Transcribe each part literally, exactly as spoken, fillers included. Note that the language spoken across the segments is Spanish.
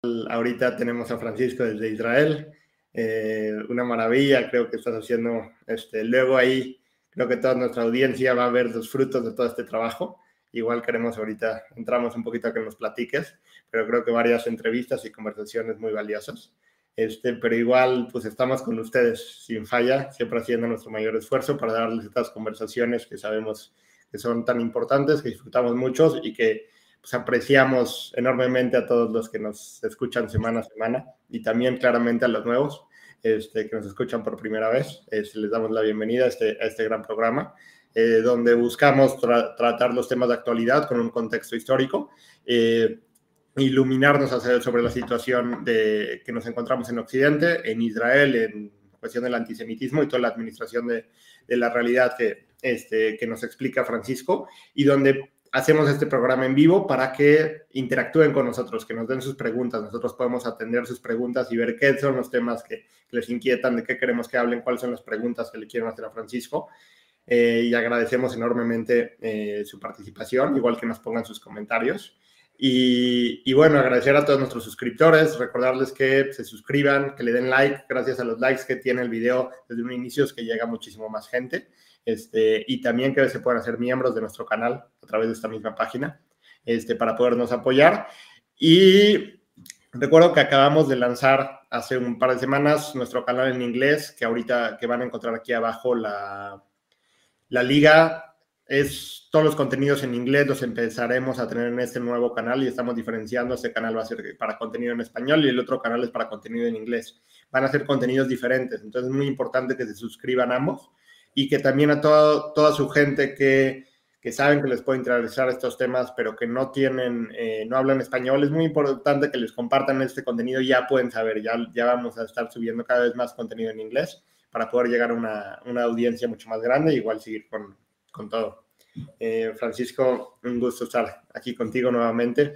Ahorita tenemos a Francisco desde Israel, eh, una maravilla, creo que estás haciendo, este, luego ahí creo que toda nuestra audiencia va a ver los frutos de todo este trabajo. Igual queremos ahorita, entramos un poquito a que nos platiques, pero creo que varias entrevistas y conversaciones muy valiosas. Este, pero igual, pues estamos con ustedes sin falla, siempre haciendo nuestro mayor esfuerzo para darles estas conversaciones que sabemos que son tan importantes, que disfrutamos mucho y que pues apreciamos enormemente a todos los que nos escuchan semana a semana y también claramente a los nuevos este, que nos escuchan por primera vez. Este, les damos la bienvenida a este, a este gran programa, eh, donde buscamos tra tratar los temas de actualidad con un contexto histórico, eh, iluminarnos sobre la situación de, que nos encontramos en Occidente, en Israel, en cuestión del antisemitismo y toda la administración de, de la realidad que, este, que nos explica Francisco, y donde hacemos este programa en vivo para que interactúen con nosotros, que nos den sus preguntas. Nosotros podemos atender sus preguntas y ver qué son los temas que, que les inquietan, de qué queremos que hablen, cuáles son las preguntas que le quieren hacer a Francisco. Eh, y agradecemos enormemente eh, su participación, igual que nos pongan sus comentarios. Y, y bueno, agradecer a todos nuestros suscriptores, recordarles que se suscriban, que le den like, gracias a los likes que tiene el video desde un inicio es que llega muchísimo más gente. Este, y también que se puedan hacer miembros de nuestro canal a través de esta misma página este, para podernos apoyar. Y recuerdo que acabamos de lanzar hace un par de semanas nuestro canal en inglés, que ahorita que van a encontrar aquí abajo la, la liga. Es todos los contenidos en inglés los empezaremos a tener en este nuevo canal y estamos diferenciando. Este canal va a ser para contenido en español y el otro canal es para contenido en inglés. Van a ser contenidos diferentes, entonces es muy importante que se suscriban ambos y que también a todo, toda su gente que, que saben que les puede interesar estos temas, pero que no tienen, eh, no hablan español, es muy importante que les compartan este contenido. Ya pueden saber, ya, ya vamos a estar subiendo cada vez más contenido en inglés para poder llegar a una, una audiencia mucho más grande y igual seguir con, con todo. Eh, Francisco, un gusto estar aquí contigo nuevamente.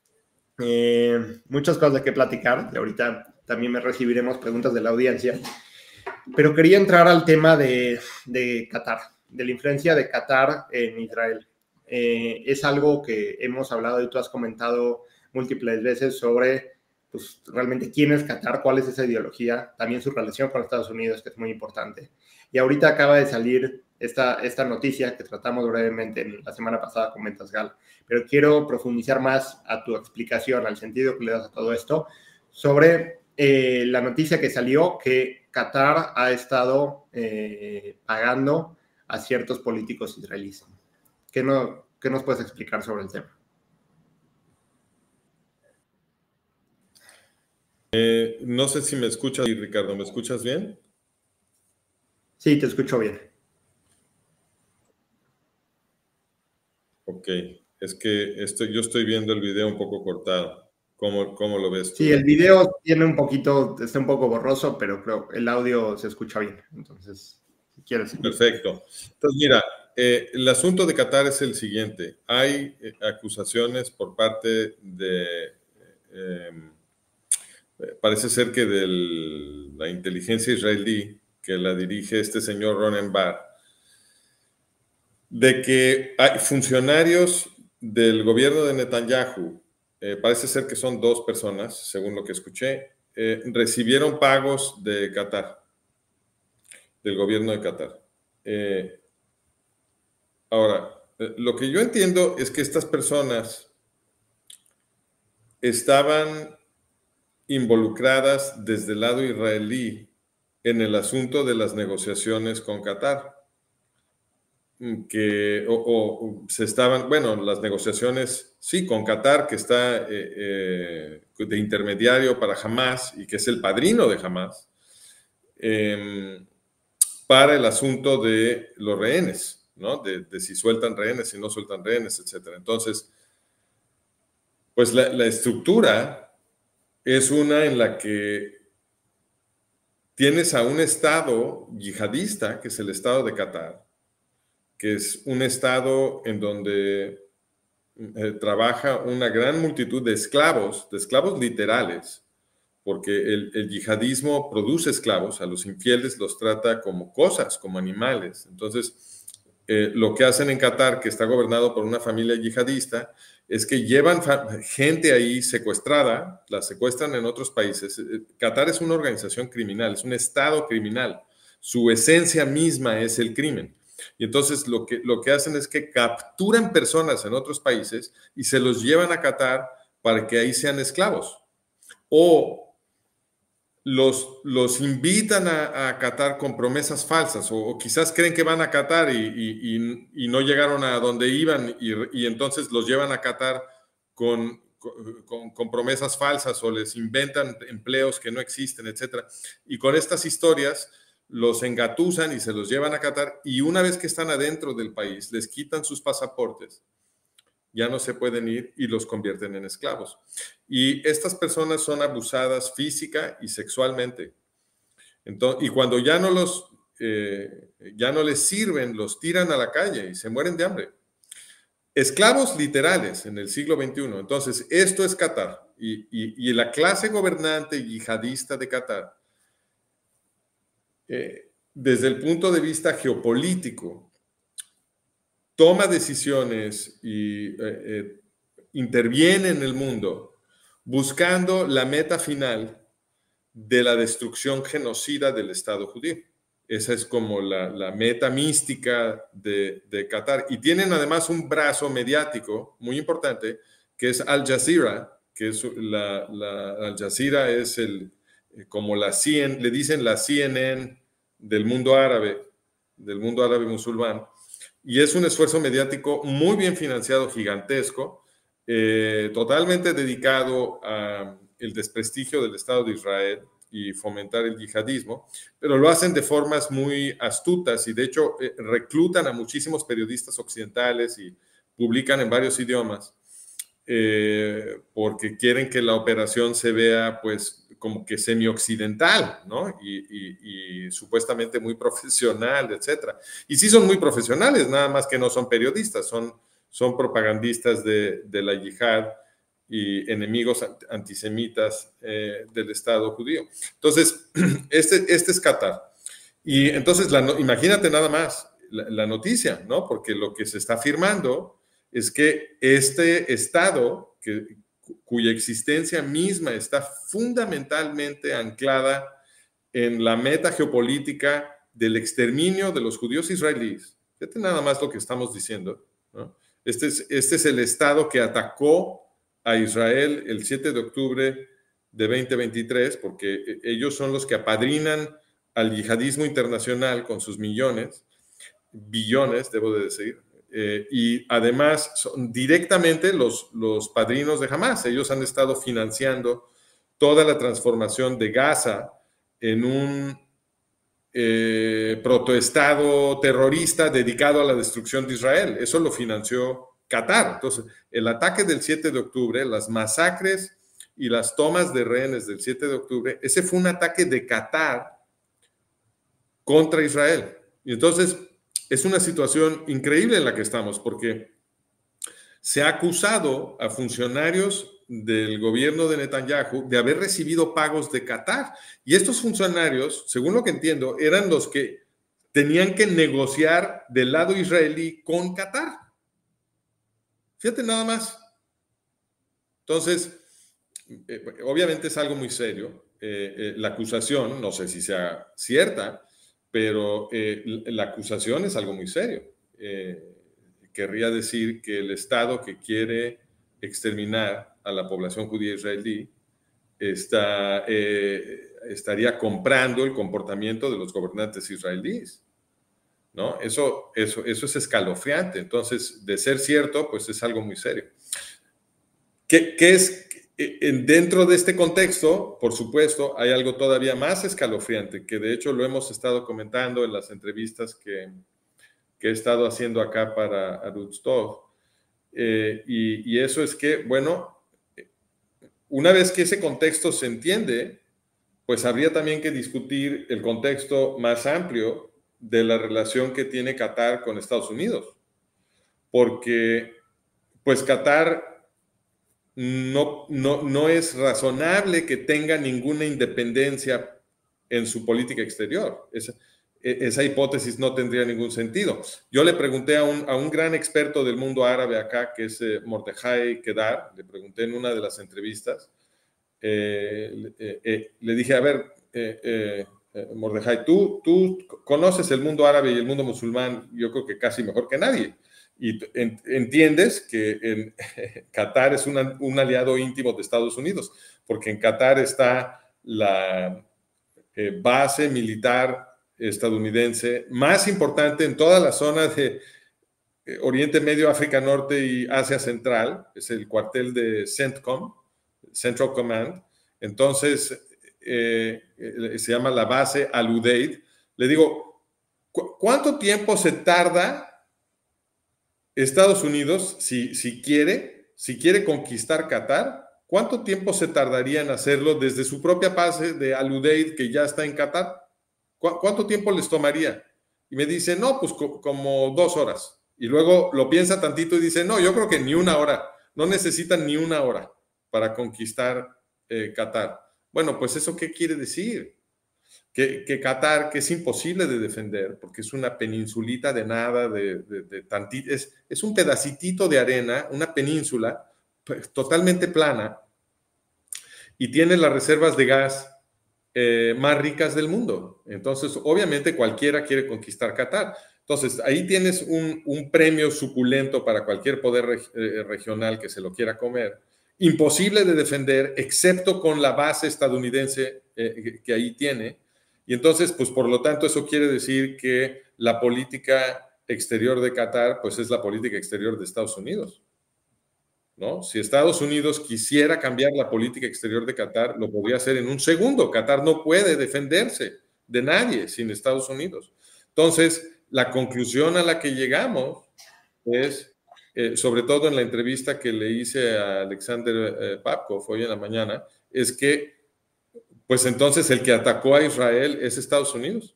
Eh, muchas cosas de qué platicar, y ahorita también me recibiremos preguntas de la audiencia. Pero quería entrar al tema de, de Qatar, de la influencia de Qatar en Israel. Eh, es algo que hemos hablado y tú has comentado múltiples veces sobre pues, realmente quién es Qatar, cuál es esa ideología, también su relación con Estados Unidos, que es muy importante. Y ahorita acaba de salir esta, esta noticia que tratamos brevemente en la semana pasada con Ventasgal, pero quiero profundizar más a tu explicación, al sentido que le das a todo esto, sobre eh, la noticia que salió que Qatar ha estado eh, pagando a ciertos políticos israelíes. ¿Qué, no, ¿Qué nos puedes explicar sobre el tema? Eh, no sé si me escuchas, Ricardo, ¿me escuchas bien? Sí, te escucho bien. Ok, es que estoy, yo estoy viendo el video un poco cortado. ¿Cómo, cómo lo ves tú? Sí, el video tiene un poquito, está un poco borroso, pero creo que el audio se escucha bien. Entonces, si quieres. Perfecto. Entonces, mira, eh, el asunto de Qatar es el siguiente. Hay eh, acusaciones por parte de, eh, parece ser que de la inteligencia israelí, que la dirige este señor Ronen Bar, de que hay funcionarios del gobierno de Netanyahu, eh, parece ser que son dos personas, según lo que escuché, eh, recibieron pagos de Qatar, del gobierno de Qatar. Eh, ahora, eh, lo que yo entiendo es que estas personas estaban involucradas desde el lado israelí en el asunto de las negociaciones con Qatar. Que o, o, se estaban, bueno, las negociaciones, sí, con Qatar, que está eh, eh, de intermediario para Hamas y que es el padrino de Hamas, eh, para el asunto de los rehenes, ¿no? De, de si sueltan rehenes, si no sueltan rehenes, etcétera. Entonces, pues la, la estructura es una en la que tienes a un estado yihadista, que es el estado de Qatar, que es un estado en donde eh, trabaja una gran multitud de esclavos, de esclavos literales, porque el, el yihadismo produce esclavos, a los infieles los trata como cosas, como animales. Entonces, eh, lo que hacen en Qatar, que está gobernado por una familia yihadista, es que llevan gente ahí secuestrada, la secuestran en otros países. Qatar es una organización criminal, es un estado criminal. Su esencia misma es el crimen. Y entonces lo que, lo que hacen es que capturan personas en otros países y se los llevan a Qatar para que ahí sean esclavos. O los, los invitan a, a Qatar con promesas falsas, o, o quizás creen que van a Qatar y, y, y, y no llegaron a donde iban, y, y entonces los llevan a Qatar con, con, con promesas falsas, o les inventan empleos que no existen, etcétera. Y con estas historias los engatusan y se los llevan a Qatar, y una vez que están adentro del país, les quitan sus pasaportes, ya no se pueden ir y los convierten en esclavos. Y estas personas son abusadas física y sexualmente. Entonces, y cuando ya no, los, eh, ya no les sirven, los tiran a la calle y se mueren de hambre. Esclavos literales en el siglo veintiuno. Entonces, esto es Qatar. Y, y, y la clase gobernante yihadista de Qatar, eh, desde el punto de vista geopolítico, toma decisiones y eh, eh, interviene en el mundo buscando la meta final de la destrucción genocida del Estado judío. Esa es como la, la meta mística de, de Qatar. Y tienen además un brazo mediático muy importante, que es Al Jazeera, que es la, la Al Jazeera es el, como la C N N, le dicen la C N N del mundo árabe, del mundo árabe musulmán. Y es un esfuerzo mediático muy bien financiado, gigantesco, eh, totalmente dedicado al desprestigio del Estado de Israel y fomentar el yihadismo, pero lo hacen de formas muy astutas y de hecho eh, reclutan a muchísimos periodistas occidentales y publican en varios idiomas eh, porque quieren que la operación se vea pues como que semi-occidental, ¿no? Y, y, y supuestamente muy profesional, etcétera. Y sí son muy profesionales, nada más que no son periodistas, son, son propagandistas de, de la yihad y enemigos antisemitas eh, del Estado judío. Entonces, este, este es Qatar. Y entonces, la, imagínate nada más la, la noticia, ¿no? Porque lo que se está afirmando es que este Estado, que cuya existencia misma está fundamentalmente anclada en la meta geopolítica del exterminio de los judíos israelíes. Fíjate nada más lo que estamos diciendo, ¿no? Este es, este es el Estado que atacó a Israel el siete de octubre de veinte veintitrés, porque ellos son los que apadrinan al yihadismo internacional con sus millones, billones, debo de decir, Eh, y además son directamente los, los padrinos de Hamas. Ellos han estado financiando toda la transformación de Gaza en un eh, protoestado terrorista dedicado a la destrucción de Israel. Eso lo financió Qatar. Entonces, el ataque del siete de octubre, las masacres y las tomas de rehenes del siete de octubre, ese fue un ataque de Qatar contra Israel. Y entonces es una situación increíble en la que estamos, porque se ha acusado a funcionarios del gobierno de Netanyahu de haber recibido pagos de Qatar. Y estos funcionarios, según lo que entiendo, eran los que tenían que negociar del lado israelí con Qatar. Fíjate nada más. Entonces, eh, obviamente es algo muy serio. Eh, eh, la acusación, no sé si sea cierta, pero eh, la acusación es algo muy serio. Eh, querría decir que el Estado que quiere exterminar a la población judía israelí está, eh, estaría comprando el comportamiento de los gobernantes israelíes, ¿no? Eso, eso, eso es escalofriante. Entonces, de ser cierto, pues es algo muy serio. ¿Qué, qué es? Dentro de este contexto, por supuesto, hay algo todavía más escalofriante, que de hecho lo hemos estado comentando en las entrevistas que, que he estado haciendo acá para Arutz Tov. Eh, y, y eso es que, bueno, una vez que ese contexto se entiende, pues habría también que discutir el contexto más amplio de la relación que tiene Qatar con Estados Unidos. Porque, pues Qatar No, no, no es razonable que tenga ninguna independencia en su política exterior. Es, esa hipótesis no tendría ningún sentido. Yo le pregunté a un, a un gran experto del mundo árabe acá, que es eh, Mordejai Kedar, le pregunté en una de las entrevistas, eh, eh, eh, le dije, a ver, eh, eh, eh, Mordejai, tú, tú conoces el mundo árabe y el mundo musulmán, yo creo que casi mejor que nadie, y en, entiendes que en, Qatar es una, un aliado íntimo de Estados Unidos, porque en Qatar está la eh, base militar estadounidense más importante en toda la zona de eh, Oriente Medio, África Norte y Asia Central, es el cuartel de CENTCOM, Central Command. Entonces, eh, eh, se llama la base Al Udeid. Le digo, ¿cu ¿cuánto tiempo se tarda Estados Unidos si, si quiere, si quiere conquistar Qatar? ¿Cuánto tiempo se tardaría en hacerlo desde su propia base de Al Udeid, que ya está en Qatar? ¿Cu ¿Cuánto tiempo les tomaría? Y me dice, no, pues co como dos horas. Y luego lo piensa tantito y dice, no, yo creo que ni una hora. No necesitan ni una hora para conquistar eh, Qatar. Bueno, pues ¿eso qué quiere decir? Que, que Qatar, que es imposible de defender, porque es una peninsulita de nada, de, de, de tantito, es, es un pedacitito de arena, una península totalmente plana, y tiene las reservas de gas eh, más ricas del mundo. Entonces, obviamente, cualquiera quiere conquistar Qatar. Entonces, ahí tienes un, un premio suculento para cualquier poder reg eh, regional que se lo quiera comer. Imposible de defender, excepto con la base estadounidense eh, que ahí tiene. Y entonces, pues, por lo tanto, eso quiere decir que la política exterior de Qatar, pues, es la política exterior de Estados Unidos, ¿no? Si Estados Unidos quisiera cambiar la política exterior de Qatar, lo podría hacer en un segundo. Qatar no puede defenderse de nadie sin Estados Unidos. Entonces, la conclusión a la que llegamos es, eh, sobre todo en la entrevista que le hice a Alexander eh, Papkov hoy en la mañana, es que, pues entonces el que atacó a Israel es Estados Unidos.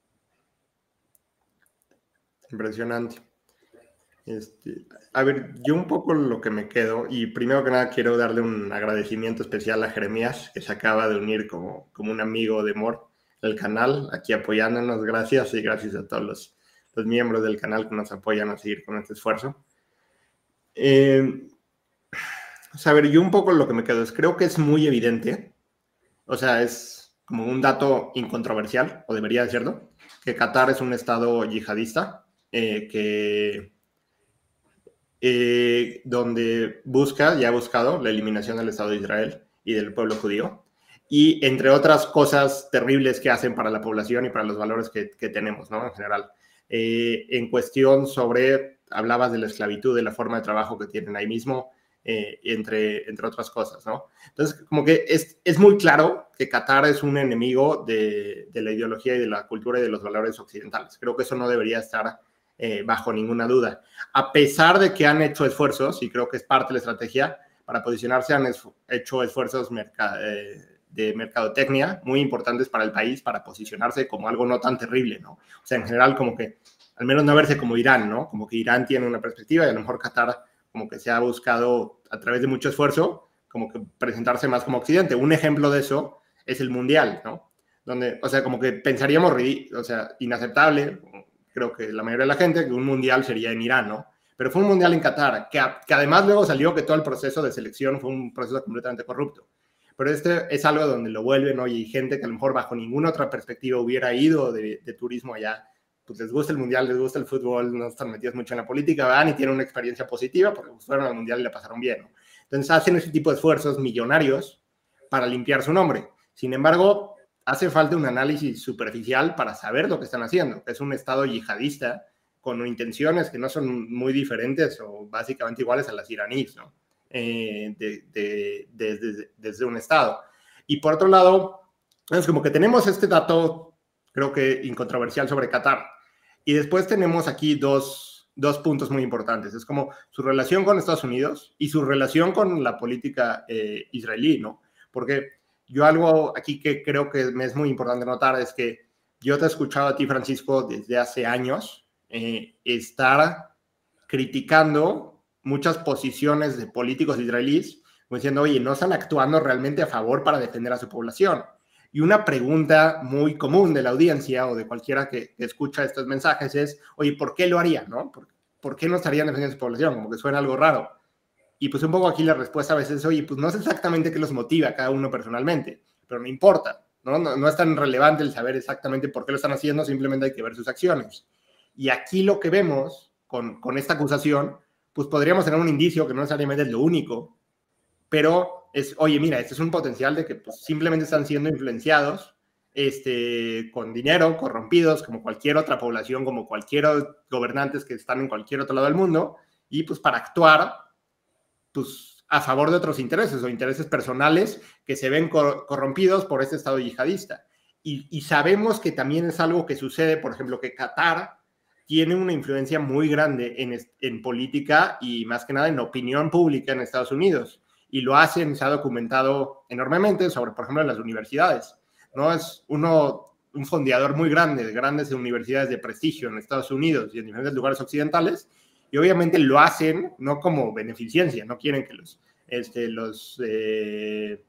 Impresionante. Este, a ver, yo un poco lo que me quedo, y primero que nada quiero darle un agradecimiento especial a Jeremías, que se acaba de unir como, como un amigo de Mor al canal, aquí apoyándonos. Gracias, y gracias a todos los, los miembros del canal que nos apoyan a seguir con este esfuerzo. Eh, o sea, a ver, yo un poco lo que me quedo es, creo que es muy evidente, o sea, es como un dato incontroversial, o debería de serlo, que Qatar es un estado yihadista, eh, que... Eh, donde busca y ha buscado la eliminación del Estado de Israel y del pueblo judío, y entre otras cosas terribles que hacen para la población y para los valores que, que tenemos, ¿no? En general. Eh, en cuestión sobre, hablabas de la esclavitud, de la forma de trabajo que tienen ahí mismo, eh, entre, entre otras cosas, ¿no? Entonces, como que es, es muy claro que Qatar es un enemigo de, de la ideología y de la cultura y de los valores occidentales. Creo que eso no debería estar Eh, bajo ninguna duda. A pesar de que han hecho esfuerzos, y creo que es parte de la estrategia, para posicionarse han es, hecho esfuerzos merca, eh, de mercadotecnia muy importantes para el país, para posicionarse como algo no tan terrible, ¿no? O sea, en general, como que, al menos no verse como Irán, ¿no? Como que Irán tiene una perspectiva y a lo mejor Qatar como que se ha buscado, a través de mucho esfuerzo, como que presentarse más como Occidente. Un ejemplo de eso es el Mundial, ¿no? Donde, o sea, como que pensaríamos, o sea, inaceptable, creo que la mayoría de la gente, que un mundial sería en Irán, ¿no? Pero fue un mundial en Qatar, que, que además luego salió que todo el proceso de selección fue un proceso completamente corrupto. Pero este es algo donde lo vuelven, oye, y gente que a lo mejor bajo ninguna otra perspectiva hubiera ido de, de turismo allá, pues les gusta el mundial, les gusta el fútbol, no están metidos mucho en la política, van y tienen una experiencia positiva porque fueron al mundial y le pasaron bien, ¿no? Entonces hacen ese tipo de esfuerzos millonarios para limpiar su nombre. Sin embargo, hace falta un análisis superficial para saber lo que están haciendo. Es un estado yihadista con intenciones que no son muy diferentes o básicamente iguales a las iraníes, ¿no? Eh, de, de, de, de, desde un estado. Y por otro lado, es como que tenemos este dato, creo que incontroversial, sobre Qatar. Y después tenemos aquí dos, dos puntos muy importantes. Es como su relación con Estados Unidos y su relación con la política eh, israelí, ¿no? Porque yo algo aquí que creo que me es muy importante notar es que yo te he escuchado a ti, Francisco, desde hace años eh, estar criticando muchas posiciones de políticos israelíes, como diciendo, oye, no están actuando realmente a favor para defender a su población. Y una pregunta muy común de la audiencia o de cualquiera que, que escucha estos mensajes es, oye, ¿por qué lo harían? ¿No? ¿Por, ¿Por qué no estarían defendiendo su población? Como que suena algo raro. Y pues un poco aquí la respuesta a veces es, oye, pues no sé exactamente qué los motiva a cada uno personalmente, pero no importa, ¿no? No, no es tan relevante el saber exactamente por qué lo están haciendo, simplemente hay que ver sus acciones. Y aquí lo que vemos con, con esta acusación, pues podríamos tener un indicio que no necesariamente es lo único, pero es, oye, mira, este es un potencial de que pues, simplemente están siendo influenciados este, con dinero, corrompidos, como cualquier otra población, como cualquier gobernantes que están en cualquier otro lado del mundo, y pues para actuar pues, a favor de otros intereses o intereses personales que se ven cor corrompidos por este Estado yihadista. Y, y sabemos que también es algo que sucede, por ejemplo, que Qatar tiene una influencia muy grande en, en política y más que nada en opinión pública en Estados Unidos. Y lo hacen, se ha documentado enormemente sobre, por ejemplo, en las universidades. ¿No? Es uno, un fondeador muy grande de grandes universidades de prestigio en Estados Unidos y en diferentes lugares occidentales, y obviamente lo hacen no como beneficencia, no quieren que los, este, los, eh,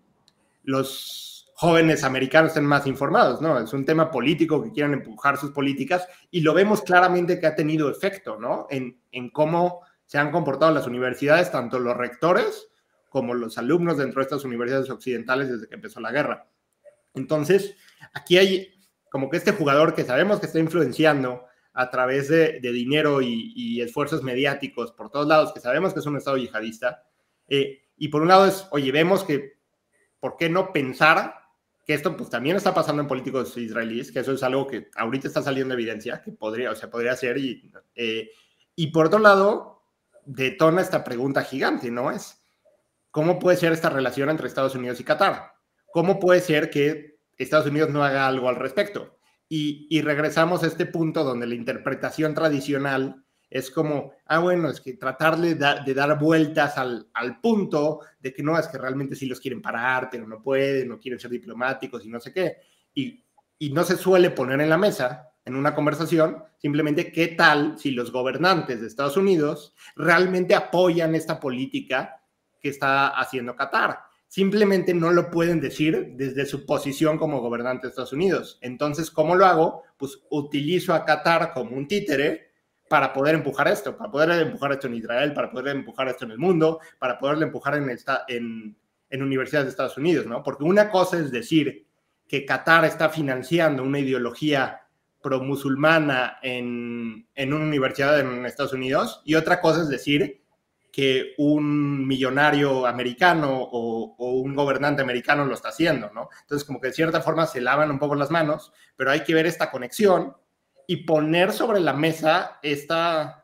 los jóvenes americanos estén más informados, ¿no? Es un tema político que quieren empujar sus políticas y lo vemos claramente que ha tenido efecto, ¿no? En, en cómo se han comportado las universidades, tanto los rectores como los alumnos dentro de estas universidades occidentales desde que empezó la guerra. Entonces, aquí hay como que este jugador que sabemos que está influenciando a través de, de dinero y, y esfuerzos mediáticos por todos lados, que sabemos que es un Estado yihadista, eh, y por un lado es, oye, vemos que, ¿por qué no pensar que esto pues también está pasando en políticos israelíes, que eso es algo que ahorita está saliendo de evidencia, que podría, o sea, podría ser, y, eh, y por otro lado, detona esta pregunta gigante, ¿no? Es, ¿cómo puede ser esta relación entre Estados Unidos y Qatar? ¿Cómo puede ser que Estados Unidos no haga algo al respecto? Y, y regresamos a este punto donde la interpretación tradicional es como, ah, bueno, es que tratar de, da, de dar vueltas al, al punto de que no, es que realmente sí los quieren parar, pero no pueden, no quieren ser diplomáticos y no sé qué. Y, y no se suele poner en la mesa, en una conversación, simplemente qué tal si los gobernantes de Estados Unidos realmente apoyan esta política que está haciendo Qatar. Simplemente no lo pueden decir desde su posición como gobernante de Estados Unidos. Entonces, ¿cómo lo hago? Pues utilizo a Qatar como un títere para poder empujar esto, para poder empujar esto en Israel, para poder empujar esto en el mundo, para poderle empujar en, esta, en, en universidades de Estados Unidos, ¿no? Porque una cosa es decir que Qatar está financiando una ideología pro-musulmana en, en una universidad en Estados Unidos, y otra cosa es decir que un millonario americano o, o un gobernante americano lo está haciendo, ¿no? Entonces, como que de cierta forma se lavan un poco las manos, pero hay que ver esta conexión y poner sobre la mesa esta,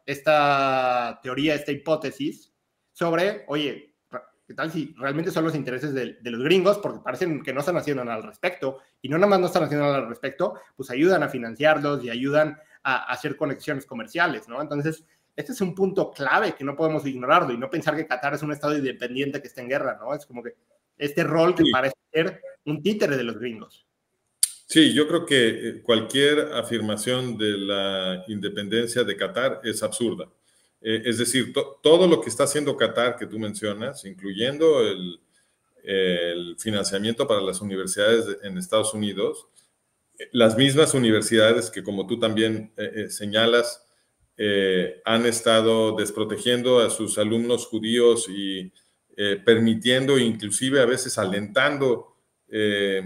esta teoría, esta hipótesis sobre, oye, ¿qué tal si realmente son los intereses de, de los gringos? Porque parecen que no están haciendo nada al respecto, y no nada más no están haciendo nada al respecto, pues ayudan a financiarlos y ayudan a, a hacer conexiones comerciales, ¿no? Entonces, este es un punto clave que no podemos ignorarlo y no pensar que Qatar es un estado independiente que está en guerra, ¿no? Es como que este rol que sí parece ser un títere de los gringos. Sí, yo creo que cualquier afirmación de la independencia de Qatar es absurda. Eh, es decir, to, todo lo que está haciendo Qatar que tú mencionas, incluyendo el, el financiamiento para las universidades de, en Estados Unidos, las mismas universidades que, como tú también eh, eh, señalas, Eh, han estado desprotegiendo a sus alumnos judíos y eh, permitiendo, inclusive a veces alentando eh,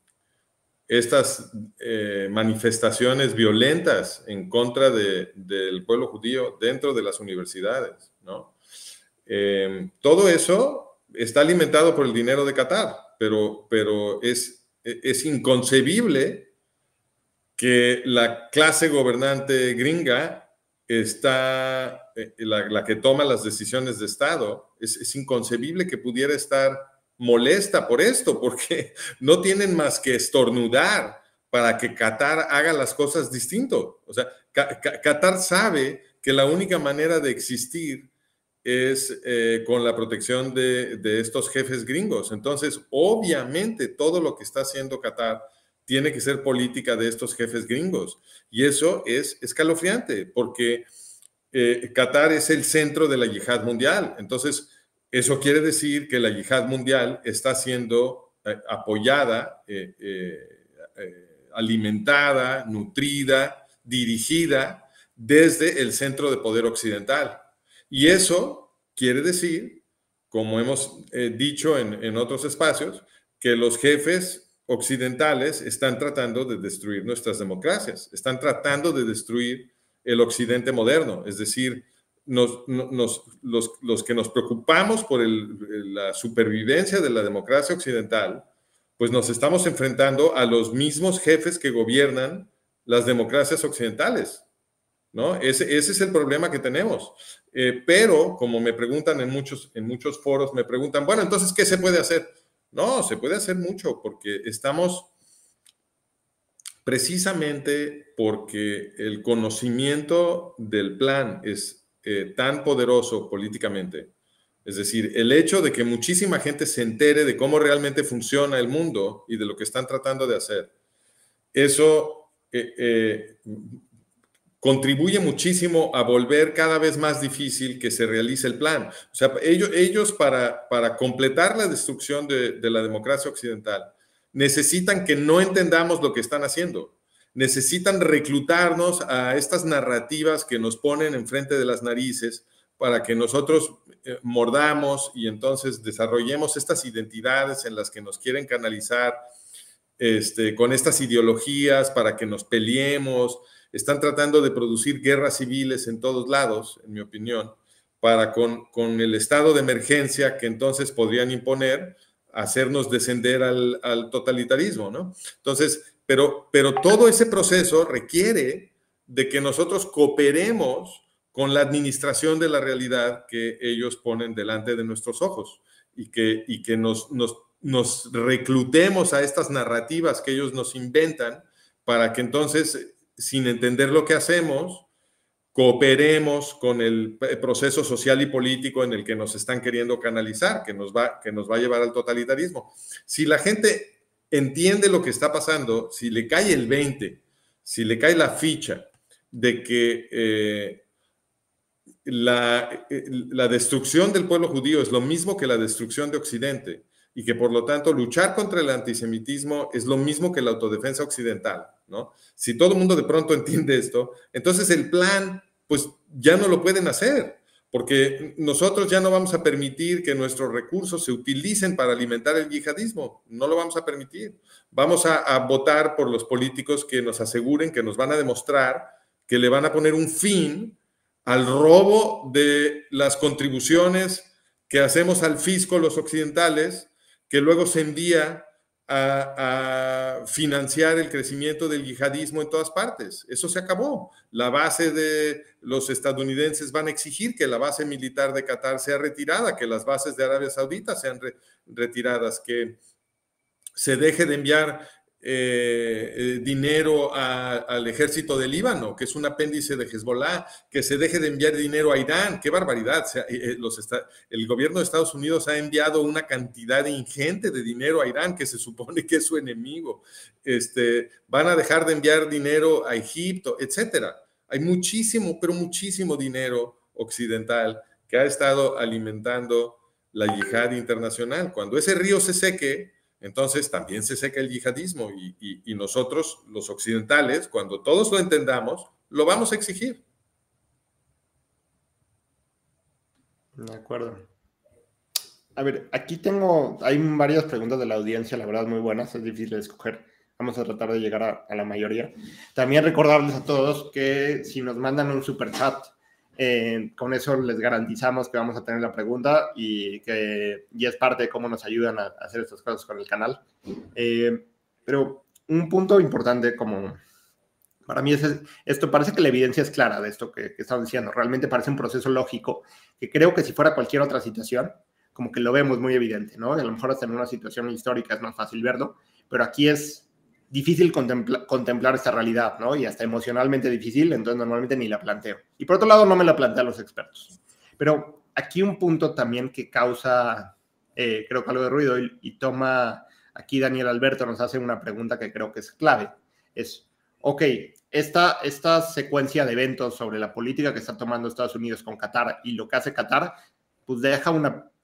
estas eh, manifestaciones violentas en contra de, del pueblo judío dentro de las universidades, ¿no? Eh, todo eso está alimentado por el dinero de Qatar, pero, pero es, es inconcebible que la clase gobernante gringa está, eh, la, la que toma las decisiones de Estado, es, es inconcebible que pudiera estar molesta por esto, porque no tienen más que estornudar para que Qatar haga las cosas distinto. O sea, Ca Ca Qatar sabe que la única manera de existir es eh, con la protección de, de estos jefes gringos. Entonces, obviamente, todo lo que está haciendo Qatar tiene que ser política de estos jefes gringos. Y eso es escalofriante, porque eh, Qatar es el centro de la yihad mundial. Entonces, eso quiere decir que la yihad mundial está siendo eh, apoyada, eh, eh, eh, alimentada, nutrida, dirigida desde el centro de poder occidental. Y eso quiere decir, como hemos eh, dicho en, en otros espacios, que los jefes occidentales están tratando de destruir nuestras democracias, están tratando de destruir el occidente moderno, es decir, nos, nos, los, los que nos preocupamos por el, la supervivencia de la democracia occidental, pues nos estamos enfrentando a los mismos jefes que gobiernan las democracias occidentales, ¿no? Ese, ese es el problema que tenemos. Eh, pero, como me preguntan en muchos, en muchos foros, me preguntan, bueno, entonces, ¿qué se puede hacer? No, se puede hacer mucho porque estamos, precisamente porque el conocimiento del plan es eh, tan poderoso políticamente. Es decir, el hecho de que muchísima gente se entere de cómo realmente funciona el mundo y de lo que están tratando de hacer, eso eh, eh, contribuye muchísimo a volver cada vez más difícil que se realice el plan. O sea, ellos, ellos para, para completar la destrucción de, de la democracia occidental, necesitan que no entendamos lo que están haciendo. Necesitan reclutarnos a estas narrativas que nos ponen enfrente de las narices para que nosotros eh, mordamos y entonces desarrollemos estas identidades en las que nos quieren canalizar este, con estas ideologías para que nos peleemos. Están tratando de producir guerras civiles en todos lados, en mi opinión, para con, con el estado de emergencia que entonces podrían imponer, hacernos descender al, al totalitarismo, ¿no? Entonces, pero, pero todo ese proceso requiere de que nosotros cooperemos con la administración de la realidad que ellos ponen delante de nuestros ojos y que, y que nos, nos, nos reclutemos a estas narrativas que ellos nos inventan para que entonces, sin entender lo que hacemos, cooperemos con el proceso social y político en el que nos están queriendo canalizar, que nos va, que nos va a llevar al totalitarismo. Si la gente entiende lo que está pasando, si le cae el veinte, si le cae la ficha de que eh, la, la destrucción del pueblo judío es lo mismo que la destrucción de Occidente y que por lo tanto luchar contra el antisemitismo es lo mismo que la autodefensa occidental, ¿no? Si todo el mundo de pronto entiende esto, entonces el plan pues ya no lo pueden hacer, porque nosotros ya no vamos a permitir que nuestros recursos se utilicen para alimentar el yihadismo, no lo vamos a permitir. Vamos a, a votar por los políticos que nos aseguren, que nos van a demostrar que le van a poner un fin al robo de las contribuciones que hacemos al fisco los occidentales, que luego se envía a, a financiar el crecimiento del yihadismo en todas partes. Eso se acabó. La base de los estadounidenses van a exigir que la base militar de Qatar sea retirada, que las bases de Arabia Saudita sean re, retiradas, que se deje de enviar eh, eh, dinero a, al ejército de Líbano, que es un apéndice de Hezbollah, que se deje de enviar dinero a Irán. ¡Qué barbaridad! O sea, eh, los esta, el gobierno de Estados Unidos ha enviado una cantidad ingente de dinero a Irán, que se supone que es su enemigo. Este, van a dejar de enviar dinero a Egipto, etcétera. Hay muchísimo, pero muchísimo dinero occidental que ha estado alimentando la yihad internacional. Cuando ese río se seque, entonces también se seca el yihadismo y, y, y nosotros, los occidentales, cuando todos lo entendamos, lo vamos a exigir. De acuerdo. A ver, aquí tengo, hay varias preguntas de la audiencia, la verdad muy buenas, es difícil de escoger. Vamos a tratar de llegar a, a la mayoría. También recordarles a todos que si nos mandan un super chat, Eh, con eso les garantizamos que vamos a tener la pregunta y que y es parte de cómo nos ayudan a, a hacer estas cosas con el canal. Eh, pero un punto importante como para mí es esto, parece que la evidencia es clara de esto que, que estamos diciendo, realmente parece un proceso lógico que creo que si fuera cualquier otra situación, como que lo vemos muy evidente, ¿no? A lo mejor hasta en una situación histórica es más fácil verlo, pero aquí es difícil contempla, contemplar esta realidad, ¿no? Y hasta emocionalmente difícil, entonces normalmente ni la planteo. Y por otro lado, no me la plantean los expertos. Pero aquí un punto también que causa, eh, creo que algo de ruido, y, y toma, aquí Daniel Alberto nos hace una pregunta que creo que es clave. Es, ok, esta, esta secuencia de eventos sobre la política que está tomando Estados Unidos con Qatar y lo que hace Qatar, pues deja una,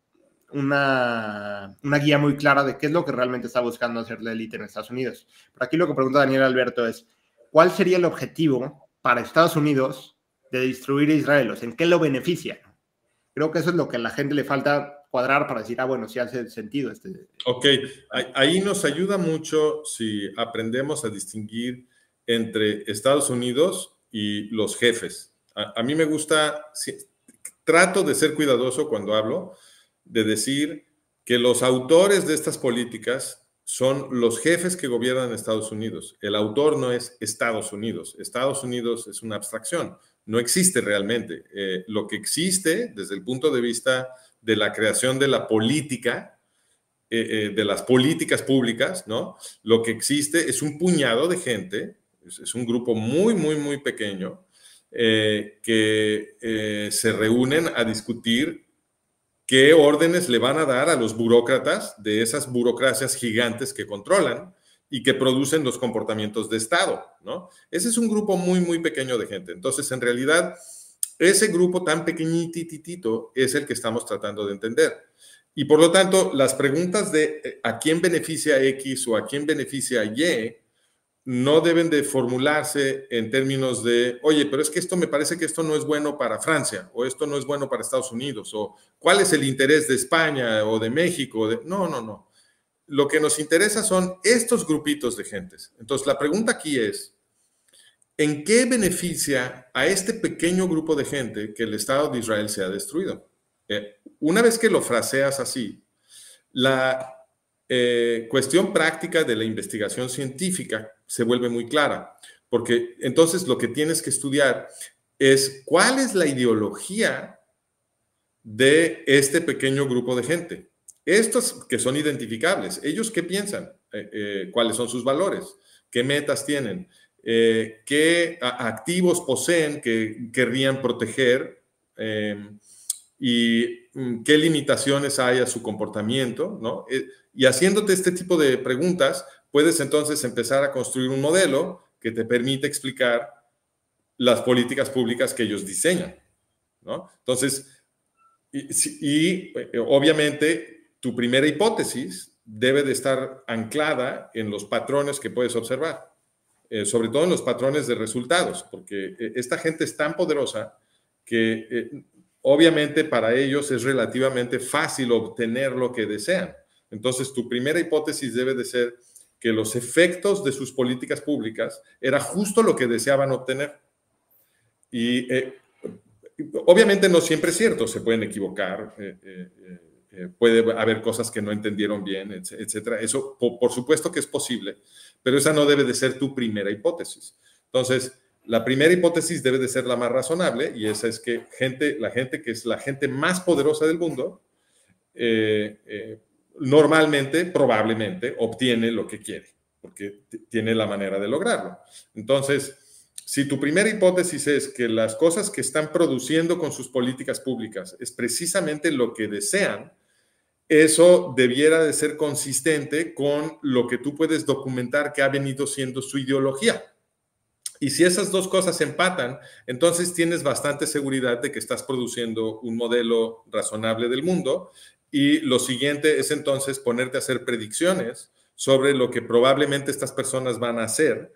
una, una guía muy clara de qué es lo que realmente está buscando hacer la élite en Estados Unidos. Pero aquí lo que pregunta Daniel Alberto es, ¿cuál sería el objetivo para Estados Unidos de destruir a Israel? O sea, ¿en qué lo beneficia? Creo que eso es lo que a la gente le falta cuadrar para decir, ah, bueno, sí hace sentido. Este... Ok, ahí nos ayuda mucho si aprendemos a distinguir entre Estados Unidos y los jefes. A, a mí me gusta, si, trato de ser cuidadoso cuando hablo, de decir que los autores de estas políticas son los jefes que gobiernan Estados Unidos. El autor no es Estados Unidos. Estados Unidos es una abstracción. No existe realmente. Eh, lo que existe desde el punto de vista de la creación de la política, eh, eh, de las políticas públicas, ¿no? Lo que existe es un puñado de gente, es, es un grupo muy, muy, muy pequeño, eh, que eh, se reúnen a discutir qué órdenes le van a dar a los burócratas de esas burocracias gigantes que controlan y que producen los comportamientos de Estado, ¿no? Ese es un grupo muy, muy pequeño de gente. Entonces, en realidad, ese grupo tan pequeñititito es el que estamos tratando de entender. Y por lo tanto, las preguntas de a quién beneficia X o a quién beneficia Y no deben de formularse en términos de, oye, pero es que esto me parece que esto no es bueno para Francia, o esto no es bueno para Estados Unidos, o cuál es el interés de España o de México. De... No, no, no. Lo que nos interesa son estos grupitos de gentes. Entonces, la pregunta aquí es, ¿en qué beneficia a este pequeño grupo de gente que el Estado de Israel se ha destruido? Eh, una vez que lo fraseas así, la eh, cuestión práctica de la investigación científica se vuelve muy clara, porque entonces lo que tienes que estudiar es cuál es la ideología de este pequeño grupo de gente. Estos que son identificables, ¿ellos qué piensan? Eh, eh, ¿Cuáles son sus valores? ¿Qué metas tienen? Eh, ¿Qué activos poseen que querrían proteger? Eh, ¿Y qué limitaciones hay a su comportamiento? ¿No? Eh, y haciéndote este tipo de preguntas, puedes entonces empezar a construir un modelo que te permite explicar las políticas públicas que ellos diseñan, ¿no? Entonces, y, y eh, obviamente tu primera hipótesis debe de estar anclada en los patrones que puedes observar, eh, sobre todo en los patrones de resultados, porque eh, esta gente es tan poderosa que eh, obviamente para ellos es relativamente fácil obtener lo que desean. Entonces, tu primera hipótesis debe de ser que los efectos de sus políticas públicas era justo lo que deseaban obtener. Y eh, obviamente no siempre es cierto, se pueden equivocar, eh, eh, eh, puede haber cosas que no entendieron bien, etcétera. Eso, por, por supuesto que es posible, pero esa no debe de ser tu primera hipótesis. Entonces, la primera hipótesis debe de ser la más razonable, y esa es que gente, la gente que es la gente más poderosa del mundo, eh, eh, normalmente, probablemente, obtiene lo que quiere, porque tiene la manera de lograrlo. Entonces, si tu primera hipótesis es que las cosas que están produciendo con sus políticas públicas es precisamente lo que desean, eso debiera de ser consistente con lo que tú puedes documentar que ha venido siendo su ideología. Y si esas dos cosas empatan, entonces tienes bastante seguridad de que estás produciendo un modelo razonable del mundo. Y lo siguiente es entonces ponerte a hacer predicciones sobre lo que probablemente estas personas van a hacer.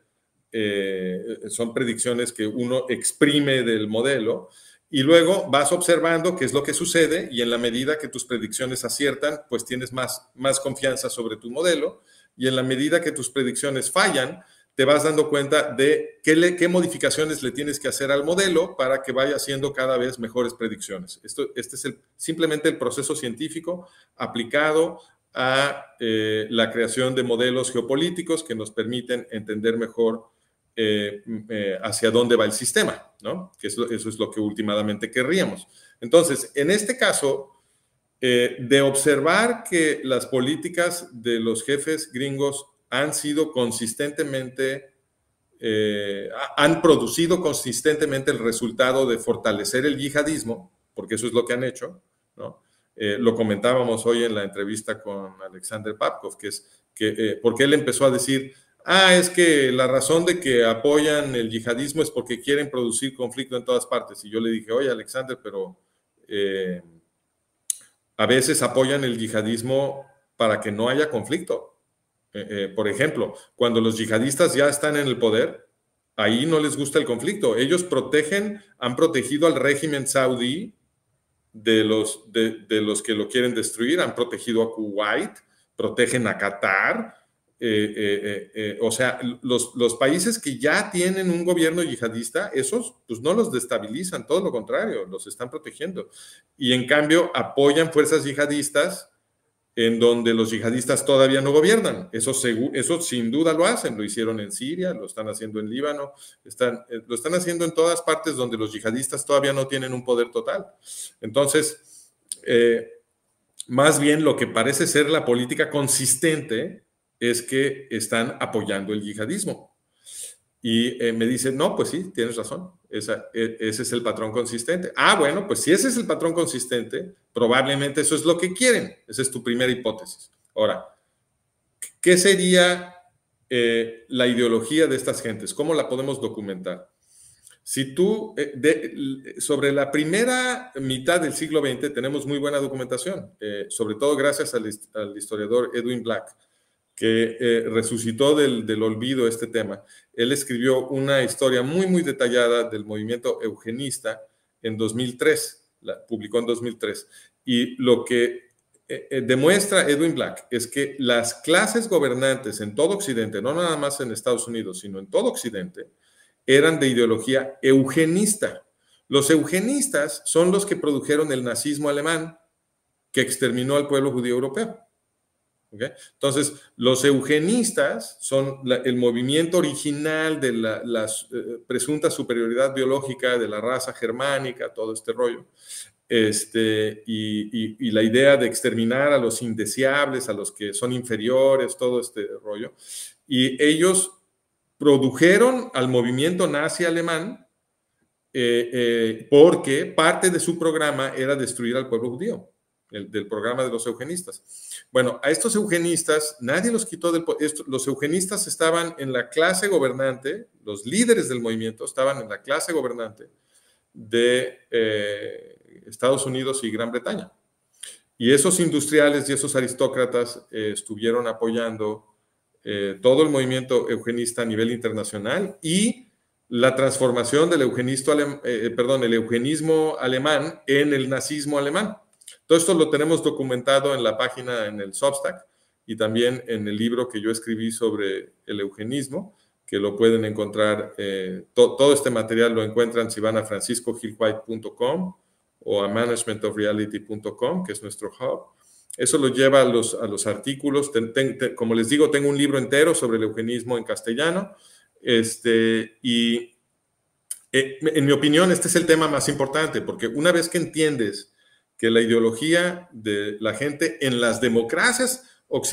Eh, son predicciones que uno exprime del modelo y luego vas observando qué es lo que sucede, y en la medida que tus predicciones aciertan, pues tienes más, más confianza sobre tu modelo, y en la medida que tus predicciones fallan, te vas dando cuenta de qué, le, qué modificaciones le tienes que hacer al modelo para que vaya haciendo cada vez mejores predicciones. Esto, este es el, simplemente el proceso científico aplicado a eh, la creación de modelos geopolíticos que nos permiten entender mejor eh, eh, hacia dónde va el sistema, ¿no? Que eso, eso es lo que últimamente querríamos. Entonces, en este caso, eh, de observar que las políticas de los jefes gringos han sido consistentemente, eh, han producido consistentemente el resultado de fortalecer el yihadismo, porque eso es lo que han hecho, ¿no? Eh, lo comentábamos hoy en la entrevista con Alexander Papkov, que es que, eh, porque él empezó a decir, ah, es que la razón de que apoyan el yihadismo es porque quieren producir conflicto en todas partes. Y yo le dije, oye, Alexander, pero... Eh, a veces apoyan el yihadismo para que no haya conflicto. Eh, eh, por ejemplo, cuando los yihadistas ya están en el poder, ahí no les gusta el conflicto. Ellos protegen, han protegido al régimen saudí de los, de, de los que lo quieren destruir, han protegido a Kuwait, protegen a Qatar. Eh, eh, eh, eh, o sea, los, los países que ya tienen un gobierno yihadista, esos pues no los destabilizan, todo lo contrario, los están protegiendo. Y en cambio apoyan fuerzas yihadistas en donde los yihadistas todavía no gobiernan. Eso, eso sin duda lo hacen, lo hicieron en Siria, lo están haciendo en Líbano, están, lo están haciendo en todas partes donde los yihadistas todavía no tienen un poder total. Entonces, eh, más bien lo que parece ser la política consistente es que están apoyando el yihadismo. Y eh, me dicen, no, pues sí, tienes razón, Esa, e, ese es el patrón consistente. Ah, bueno, pues si ese es el patrón consistente, probablemente eso es lo que quieren. Esa es tu primera hipótesis. Ahora, ¿qué sería eh, la ideología de estas gentes? ¿Cómo la podemos documentar? Si tú, eh, de, sobre la primera mitad del siglo veinte tenemos muy buena documentación, eh, sobre todo gracias al, al historiador Edwin Black, que eh, resucitó del, del olvido este tema. Él escribió una historia muy, muy detallada del movimiento eugenista en dos mil tres, la publicó en dos mil tres, y lo que eh, eh, demuestra Edwin Black es que las clases gobernantes en todo Occidente, no nada más en Estados Unidos, sino en todo Occidente, eran de ideología eugenista. Los eugenistas son los que produjeron el nazismo alemán que exterminó al pueblo judío europeo. ¿Okay? Entonces, los eugenistas son la, el movimiento original de la, la eh, presunta superioridad biológica de la raza germánica, todo este rollo, este, y, y, y la idea de exterminar a los indeseables, a los que son inferiores, todo este rollo. Y ellos produjeron al movimiento nazi alemán eh, eh, porque parte de su programa era destruir al pueblo judío. El, del programa de los eugenistas. Bueno, a estos eugenistas nadie los quitó del esto, los eugenistas estaban en la clase gobernante, los líderes del movimiento estaban en la clase gobernante de eh, Estados Unidos y Gran Bretaña. Y esos industriales y esos aristócratas eh, estuvieron apoyando eh, todo el movimiento eugenista a nivel internacional y la transformación del eugenista, eh, perdón, el eugenismo alemán en el nazismo alemán. Todo esto lo tenemos documentado en la página, en el Substack, y también en el libro que yo escribí sobre el eugenismo, que lo pueden encontrar, eh, to, todo este material lo encuentran si van a francisco gil white punto com o a management of reality punto com, que es nuestro hub. Eso lo lleva a los, a los artículos. Ten, ten, ten, como les digo, tengo un libro entero sobre el eugenismo en castellano, este, y eh, en mi opinión este es el tema más importante, porque una vez que entiendes que la ideología de la gente en las democracias,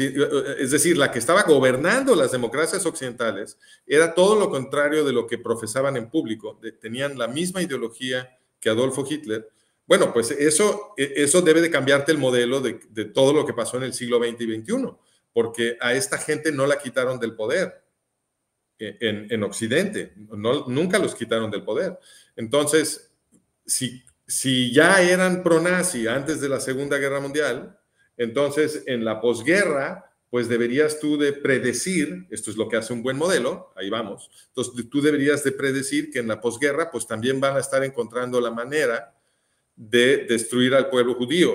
es decir, la que estaba gobernando las democracias occidentales, era todo lo contrario de lo que profesaban en público, tenían la misma ideología que Adolfo Hitler. Bueno, pues eso, eso debe de cambiarte el modelo de, de todo lo que pasó en el siglo veinte y veintiuno, porque a esta gente no la quitaron del poder en, en Occidente, no, nunca los quitaron del poder. Entonces, si Si ya eran pro-nazi antes de la Segunda Guerra Mundial, entonces en la posguerra, pues deberías tú de predecir, esto es lo que hace un buen modelo, ahí vamos, entonces tú deberías de predecir que en la posguerra, pues también van a estar encontrando la manera de destruir al pueblo judío.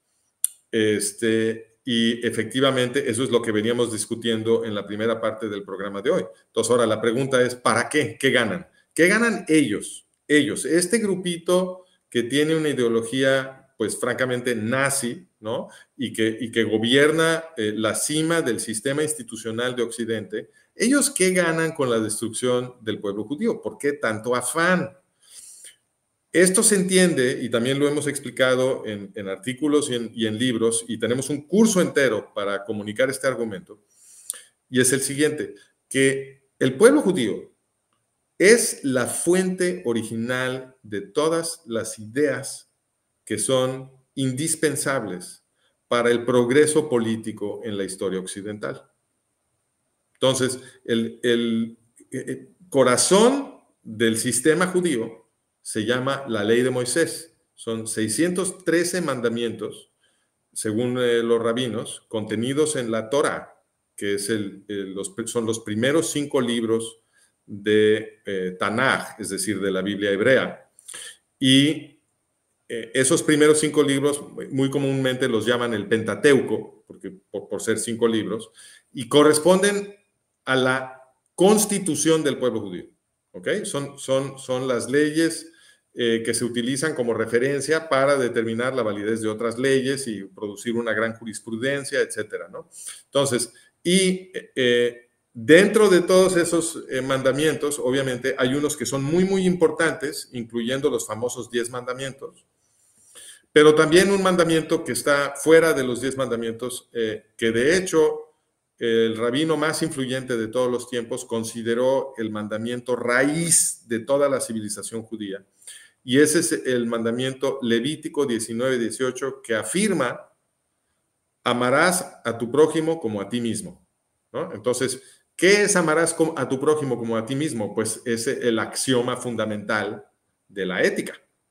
Este, y efectivamente eso es lo que veníamos discutiendo en la primera parte del programa de hoy. Entonces ahora la pregunta es, ¿para qué? ¿Qué ganan? ¿Qué ganan ellos? Ellos, este grupito que tiene una ideología, pues francamente nazi, ¿no? Y que, y que gobierna eh, la cima del sistema institucional de Occidente, ¿ellos qué ganan con la destrucción del pueblo judío? ¿Por qué tanto afán? Esto se entiende, y también lo hemos explicado en, en artículos y en, y en libros, y tenemos un curso entero para comunicar este argumento, y es el siguiente, que el pueblo judío es la fuente original de todas las ideas que son indispensables para el progreso político en la historia occidental. Entonces, el, el, el corazón del sistema judío se llama la ley de Moisés. Son seiscientos trece mandamientos según eh, los rabinos, contenidos en la Torah, que es el, el, los, son los primeros cinco libros de eh, Tanaj, es decir, de la Biblia hebrea. Y eh, esos primeros cinco libros muy comúnmente los llaman el Pentateuco, porque, por, por ser cinco libros, y corresponden a la constitución del pueblo judío. ¿Okay? Son, son, son las leyes eh, que se utilizan como referencia para determinar la validez de otras leyes y producir una gran jurisprudencia, etcétera, ¿no? Entonces, y eh, dentro de todos esos eh, mandamientos, obviamente, hay unos que son muy, muy importantes, incluyendo los famosos diez mandamientos, pero también un mandamiento que está fuera de los diez mandamientos, eh, que de hecho el rabino más influyente de todos los tiempos consideró el mandamiento raíz de toda la civilización judía. Y ese es el mandamiento Levítico diecinueve dieciocho, que afirma: amarás a tu prójimo como a ti mismo, ¿no? Entonces, ¿qué es amarás a tu prójimo como a ti mismo? Pues es el axioma fundamental de la ética.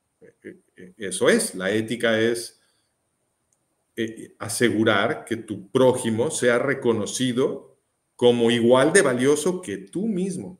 Eso es, la ética es Eh, asegurar que tu prójimo sea reconocido como igual de valioso que tú mismo.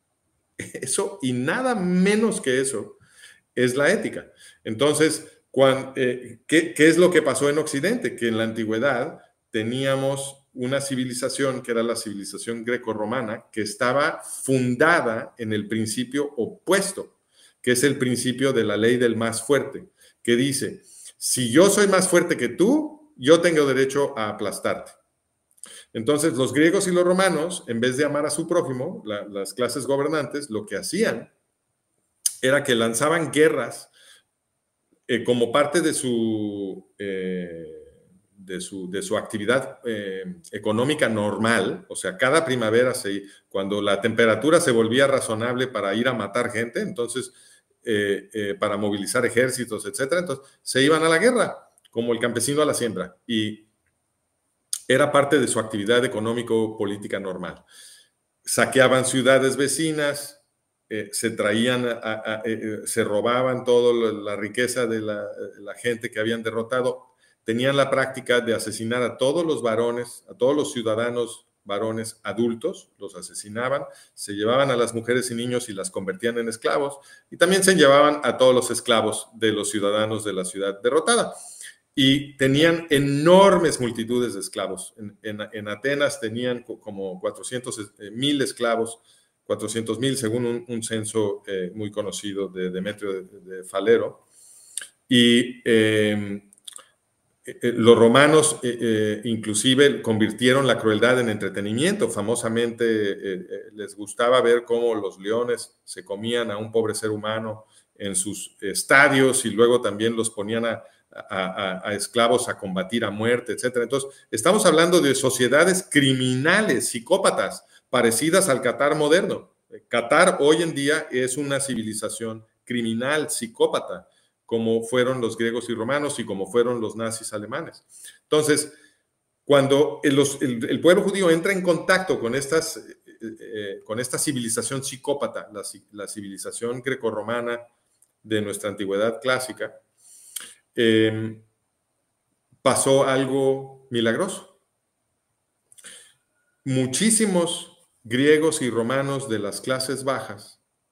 Eso y nada menos que eso es la ética. Entonces, cuando, eh, ¿qué, ¿qué es lo que pasó en Occidente? Que en la antigüedad teníamos una civilización que era la civilización grecorromana, que estaba fundada en el principio opuesto, que es el principio de la ley del más fuerte, que dice: si yo soy más fuerte que tú, yo tengo derecho a aplastarte. Entonces, los griegos y los romanos, en vez de amar a su prójimo, la, las clases gobernantes, lo que hacían era que lanzaban guerras eh, como parte de su, eh, de su, de su actividad eh, económica normal. O sea, cada primavera, se, cuando la temperatura se volvía razonable para ir a matar gente, entonces... Eh, eh, para movilizar ejércitos, etcétera. Entonces, se iban a la guerra, como el campesino a la siembra, y era parte de su actividad económico-política normal. Saqueaban ciudades vecinas, eh, se traían, a, a, a, eh, se robaban toda la riqueza de la, la gente que habían derrotado, tenían la práctica de asesinar a todos los varones, a todos los ciudadanos varones adultos, los asesinaban, se llevaban a las mujeres y niños y las convertían en esclavos, y también se llevaban a todos los esclavos de los ciudadanos de la ciudad derrotada. Y tenían enormes multitudes de esclavos. En, en, en Atenas tenían como cuatrocientos mil esclavos, cuatrocientos mil según un, un censo eh, muy conocido de Demetrio de, de Falero. Y eh, Eh, los romanos eh, eh, inclusive convirtieron la crueldad en entretenimiento. Famosamente eh, eh, les gustaba ver cómo los leones se comían a un pobre ser humano en sus estadios y luego también los ponían a, a, a esclavos a combatir a muerte, etcétera. Entonces, estamos hablando de sociedades criminales, psicópatas, parecidas al Qatar moderno. Qatar hoy en día es una civilización criminal, psicópata, como fueron los griegos y romanos y como fueron los nazis alemanes. Entonces, cuando el, el, el pueblo judío entra en contacto con, estas, eh, con esta civilización psicópata, la, la civilización grecorromana de nuestra antigüedad clásica, eh, pasó algo milagroso. Muchísimos griegos y romanos de las clases bajas,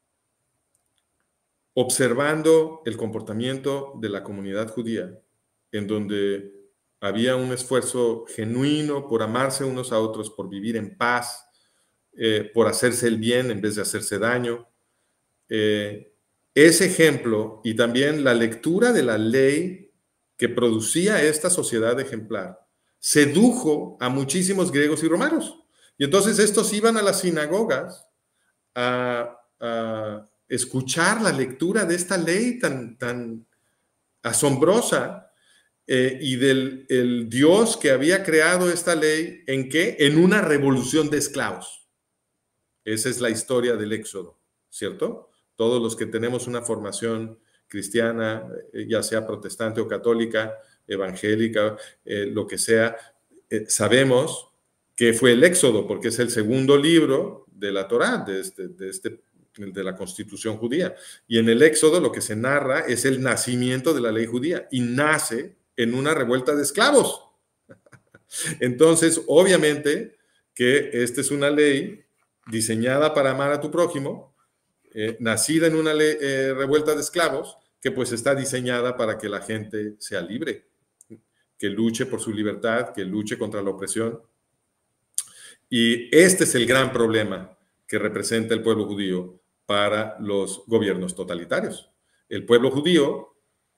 observando el comportamiento de la comunidad judía, en donde había un esfuerzo genuino por amarse unos a otros, por vivir en paz, eh, por hacerse el bien en vez de hacerse daño. Eh, ese ejemplo y también la lectura de la ley que producía esta sociedad ejemplar sedujo a muchísimos griegos y romanos. Y entonces estos iban a las sinagogas a... a escuchar la lectura de esta ley tan, tan asombrosa eh, y del el Dios que había creado esta ley, ¿en qué? En una revolución de esclavos. Esa es la historia del Éxodo, ¿cierto? Todos los que tenemos una formación cristiana, eh, ya sea protestante o católica, evangélica, eh, lo que sea, eh, sabemos que fue el Éxodo, porque es el segundo libro de la Torá, de este, de este de la Constitución judía. Y en el Éxodo lo que se narra es el nacimiento de la ley judía. Y nace en una revuelta de esclavos. Entonces, obviamente que esta es una ley diseñada para amar a tu prójimo, eh, nacida en una ley, eh, revuelta de esclavos, que pues está diseñada para que la gente sea libre, que luche por su libertad, que luche contra la opresión. Y este es el gran problema que representa el pueblo judío para los gobiernos totalitarios. El pueblo judío,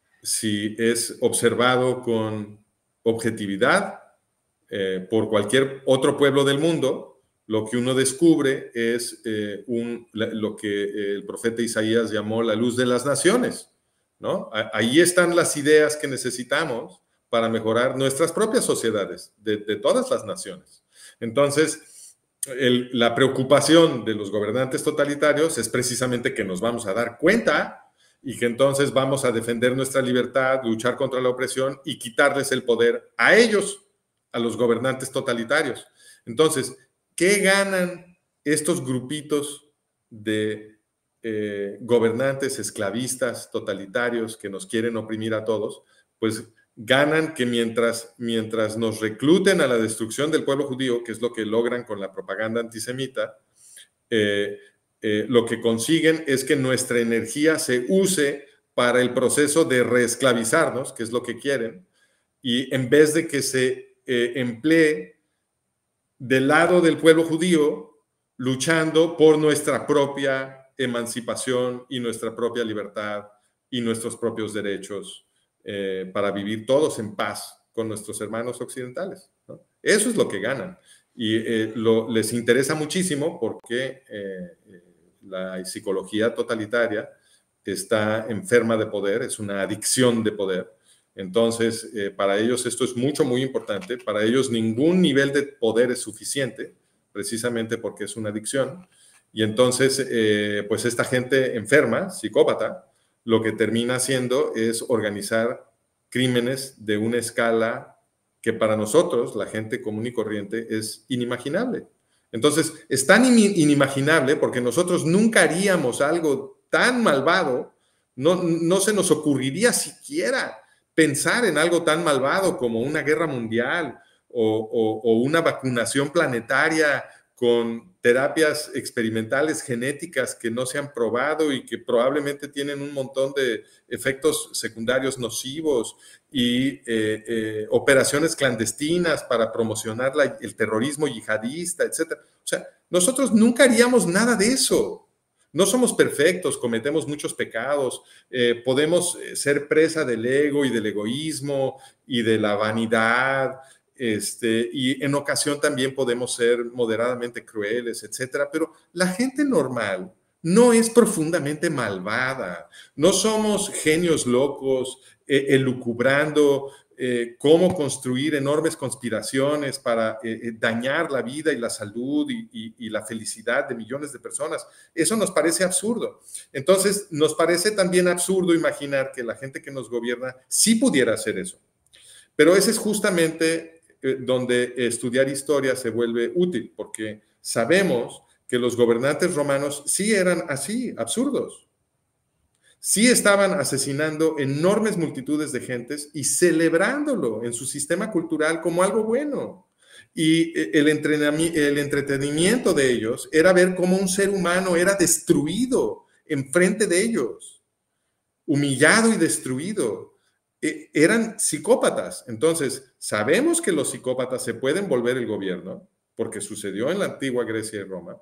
si es observado con objetividad eh, por cualquier otro pueblo del mundo, lo que uno descubre es eh, un, lo que el profeta Isaías llamó la luz de las naciones, ¿no? Ahí están las ideas que necesitamos para mejorar nuestras propias sociedades, de, de todas las naciones. Entonces, el, la preocupación de los gobernantes totalitarios es precisamente que nos vamos a dar cuenta y que entonces vamos a defender nuestra libertad, luchar contra la opresión y quitarles el poder a ellos, a los gobernantes totalitarios. Entonces, ¿qué ganan estos grupitos de eh, gobernantes esclavistas totalitarios que nos quieren oprimir a todos? Pues ganan que mientras, mientras nos recluten a la destrucción del pueblo judío, que es lo que logran con la propaganda antisemita, eh, eh, lo que consiguen es que nuestra energía se use para el proceso de reesclavizarnos, que es lo que quieren, y en vez de que se eh, emplee del lado del pueblo judío, luchando por nuestra propia emancipación y nuestra propia libertad y nuestros propios derechos eh, para vivir todos en paz con nuestros hermanos occidentales, ¿no? Eso es lo que ganan. Y eh, lo, les interesa muchísimo porque eh, la psicología totalitaria está enferma de poder, es una adicción de poder. Entonces, eh, para ellos esto es mucho, muy importante. Para ellos ningún nivel de poder es suficiente, precisamente porque es una adicción. Y entonces, eh, pues esta gente enferma, psicópata, lo que termina haciendo es organizar crímenes de una escala que para nosotros, la gente común y corriente, es inimaginable. Entonces, es tan inimaginable porque nosotros nunca haríamos algo tan malvado, no, no se nos ocurriría siquiera pensar en algo tan malvado como una guerra mundial o, o, o una vacunación planetaria con terapias experimentales genéticas que no se han probado y que probablemente tienen un montón de efectos secundarios nocivos y eh, eh, operaciones clandestinas para promocionar la, el terrorismo yihadista, etcétera. O sea, nosotros nunca haríamos nada de eso. No somos perfectos, cometemos muchos pecados, eh, podemos ser presa del ego y del egoísmo y de la vanidad, este, y en ocasión también podemos ser moderadamente crueles, etcétera. Pero la gente normal no es profundamente malvada, no somos genios locos eh, elucubrando eh, cómo construir enormes conspiraciones para eh, dañar la vida y la salud y, y, y la felicidad de millones de personas. Eso nos parece absurdo. Entonces, nos parece también absurdo imaginar que la gente que nos gobierna sí pudiera hacer eso. Pero ese es justamente eh, donde estudiar historia se vuelve útil, porque sabemos que los gobernantes romanos sí eran así, absurdos. Sí estaban asesinando enormes multitudes de gentes y celebrándolo en su sistema cultural como algo bueno. Y el, el entretenimiento de ellos era ver cómo un ser humano era destruido enfrente de ellos, humillado y destruido. Eran psicópatas. Entonces, sabemos que los psicópatas se pueden volver el gobierno, porque sucedió en la antigua Grecia y Roma,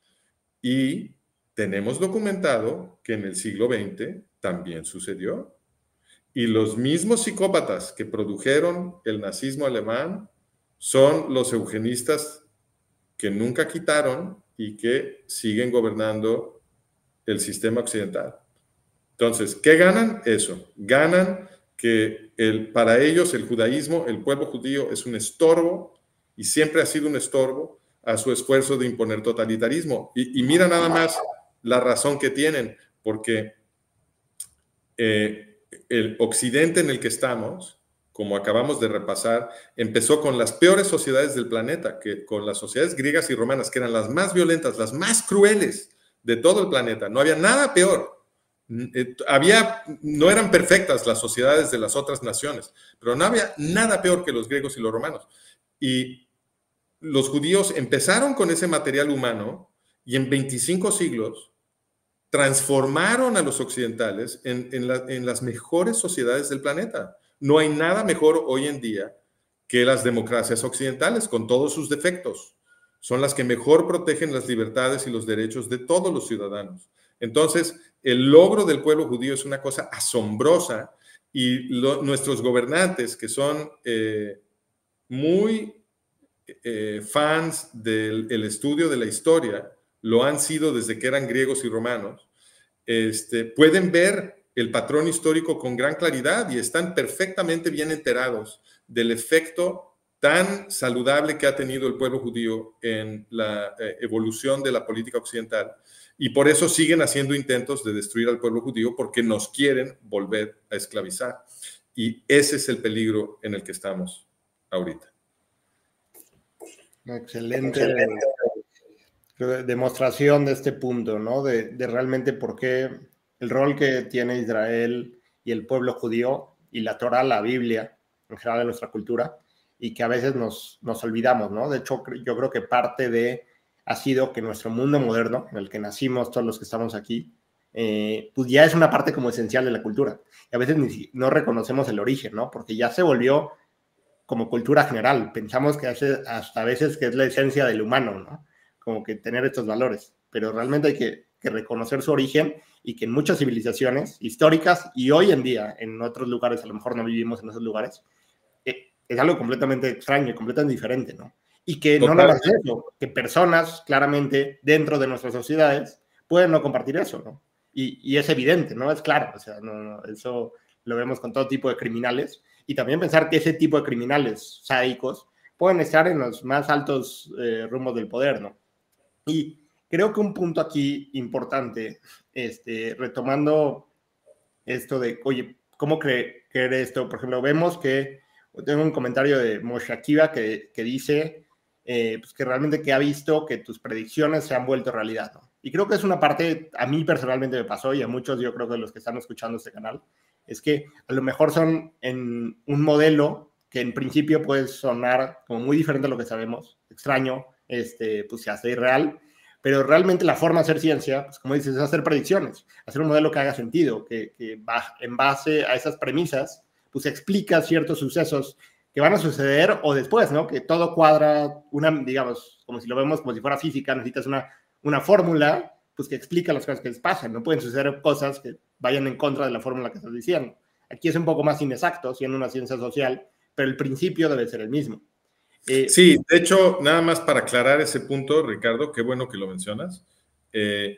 y tenemos documentado que en el siglo veinte también sucedió. Y los mismos psicópatas que produjeron el nazismo alemán son los eugenistas que nunca quitaron y que siguen gobernando el sistema occidental. Entonces, ¿qué ganan? Eso. Ganan que el, para ellos el judaísmo, el pueblo judío es un estorbo y siempre ha sido un estorbo a su esfuerzo de imponer totalitarismo. Y, y mira nada más la razón que tienen, porque eh, el occidente en el que estamos, como acabamos de repasar, empezó con las peores sociedades del planeta, que, con las sociedades griegas y romanas, que eran las más violentas, las más crueles de todo el planeta. No había nada peor Eh, había, no eran perfectas las sociedades de las otras naciones, pero no había nada peor que los griegos y los romanos. Y los judíos empezaron con ese material humano y en veinticinco siglos transformaron a los occidentales en, en, la, en las mejores sociedades del planeta. No hay nada mejor hoy en día que las democracias occidentales, con todos sus defectos. Son las que mejor protegen las libertades y los derechos de todos los ciudadanos. Entonces, el logro del pueblo judío es una cosa asombrosa y lo, nuestros gobernantes, que son eh, muy eh, fans del el estudio de la historia, lo han sido desde que eran griegos y romanos, este, pueden ver el patrón histórico con gran claridad y están perfectamente bien enterados del efecto tan saludable que ha tenido el pueblo judío en la eh, evolución de la política occidental, y por eso siguen haciendo intentos de destruir al pueblo judío, porque nos quieren volver a esclavizar. Y ese es el peligro en el que estamos ahorita. Excelente, Excelente. demostración de este punto, ¿no? De, de realmente por qué el rol que tiene Israel y el pueblo judío y la Torá, la Biblia, en general de nuestra cultura, y que a veces nos, nos olvidamos, ¿no? De hecho, yo creo que parte de ha sido que nuestro mundo moderno, en el que nacimos todos los que estamos aquí, eh, pues ya es una parte como esencial de la cultura. Y a veces ni, no reconocemos el origen, ¿no? Porque ya se volvió como cultura general. Pensamos que hace, hasta a veces que es la esencia del humano, ¿no? Como que tener estos valores. Pero realmente hay que, que reconocer su origen y que en muchas civilizaciones históricas y hoy en día, en otros lugares, a lo mejor no vivimos en esos lugares, eh, es algo completamente extraño y completamente diferente, ¿no? Y que Total. no nada más es eso, que personas claramente dentro de nuestras sociedades pueden no compartir eso, ¿no? Y, y es evidente, ¿no? Es claro, o sea, no, no, eso lo vemos con todo tipo de criminales, y también pensar que ese tipo de criminales sádicos pueden estar en los más altos eh, rumbos del poder, ¿no? Y creo que un punto aquí importante, este, retomando esto de, oye, ¿cómo creer esto? Por ejemplo, vemos que tengo un comentario de Moshe Akiva que, que dice eh, pues que realmente que ha visto que tus predicciones se han vuelto realidad, ¿no? Y creo que es una parte, a mí personalmente me pasó, y a muchos yo creo que los que están escuchando este canal, es que a lo mejor son en un modelo que en principio puede sonar como muy diferente a lo que sabemos, extraño, este, pues se hace irreal, pero realmente la forma de hacer ciencia, pues como dices, es hacer predicciones, hacer un modelo que haga sentido, que, que va, en base a esas premisas, pues explica ciertos sucesos que van a suceder o después, ¿no? Que todo cuadra, una, digamos, como si lo vemos como si fuera física, necesitas una, una fórmula, pues que explica las cosas que les pasan, no pueden suceder cosas que vayan en contra de la fórmula que estás diciendo. Aquí es un poco más inexacto, siendo una ciencia social, pero el principio debe ser el mismo. Eh, sí, de hecho, nada más para aclarar ese punto, Ricardo, qué bueno que lo mencionas. Eh,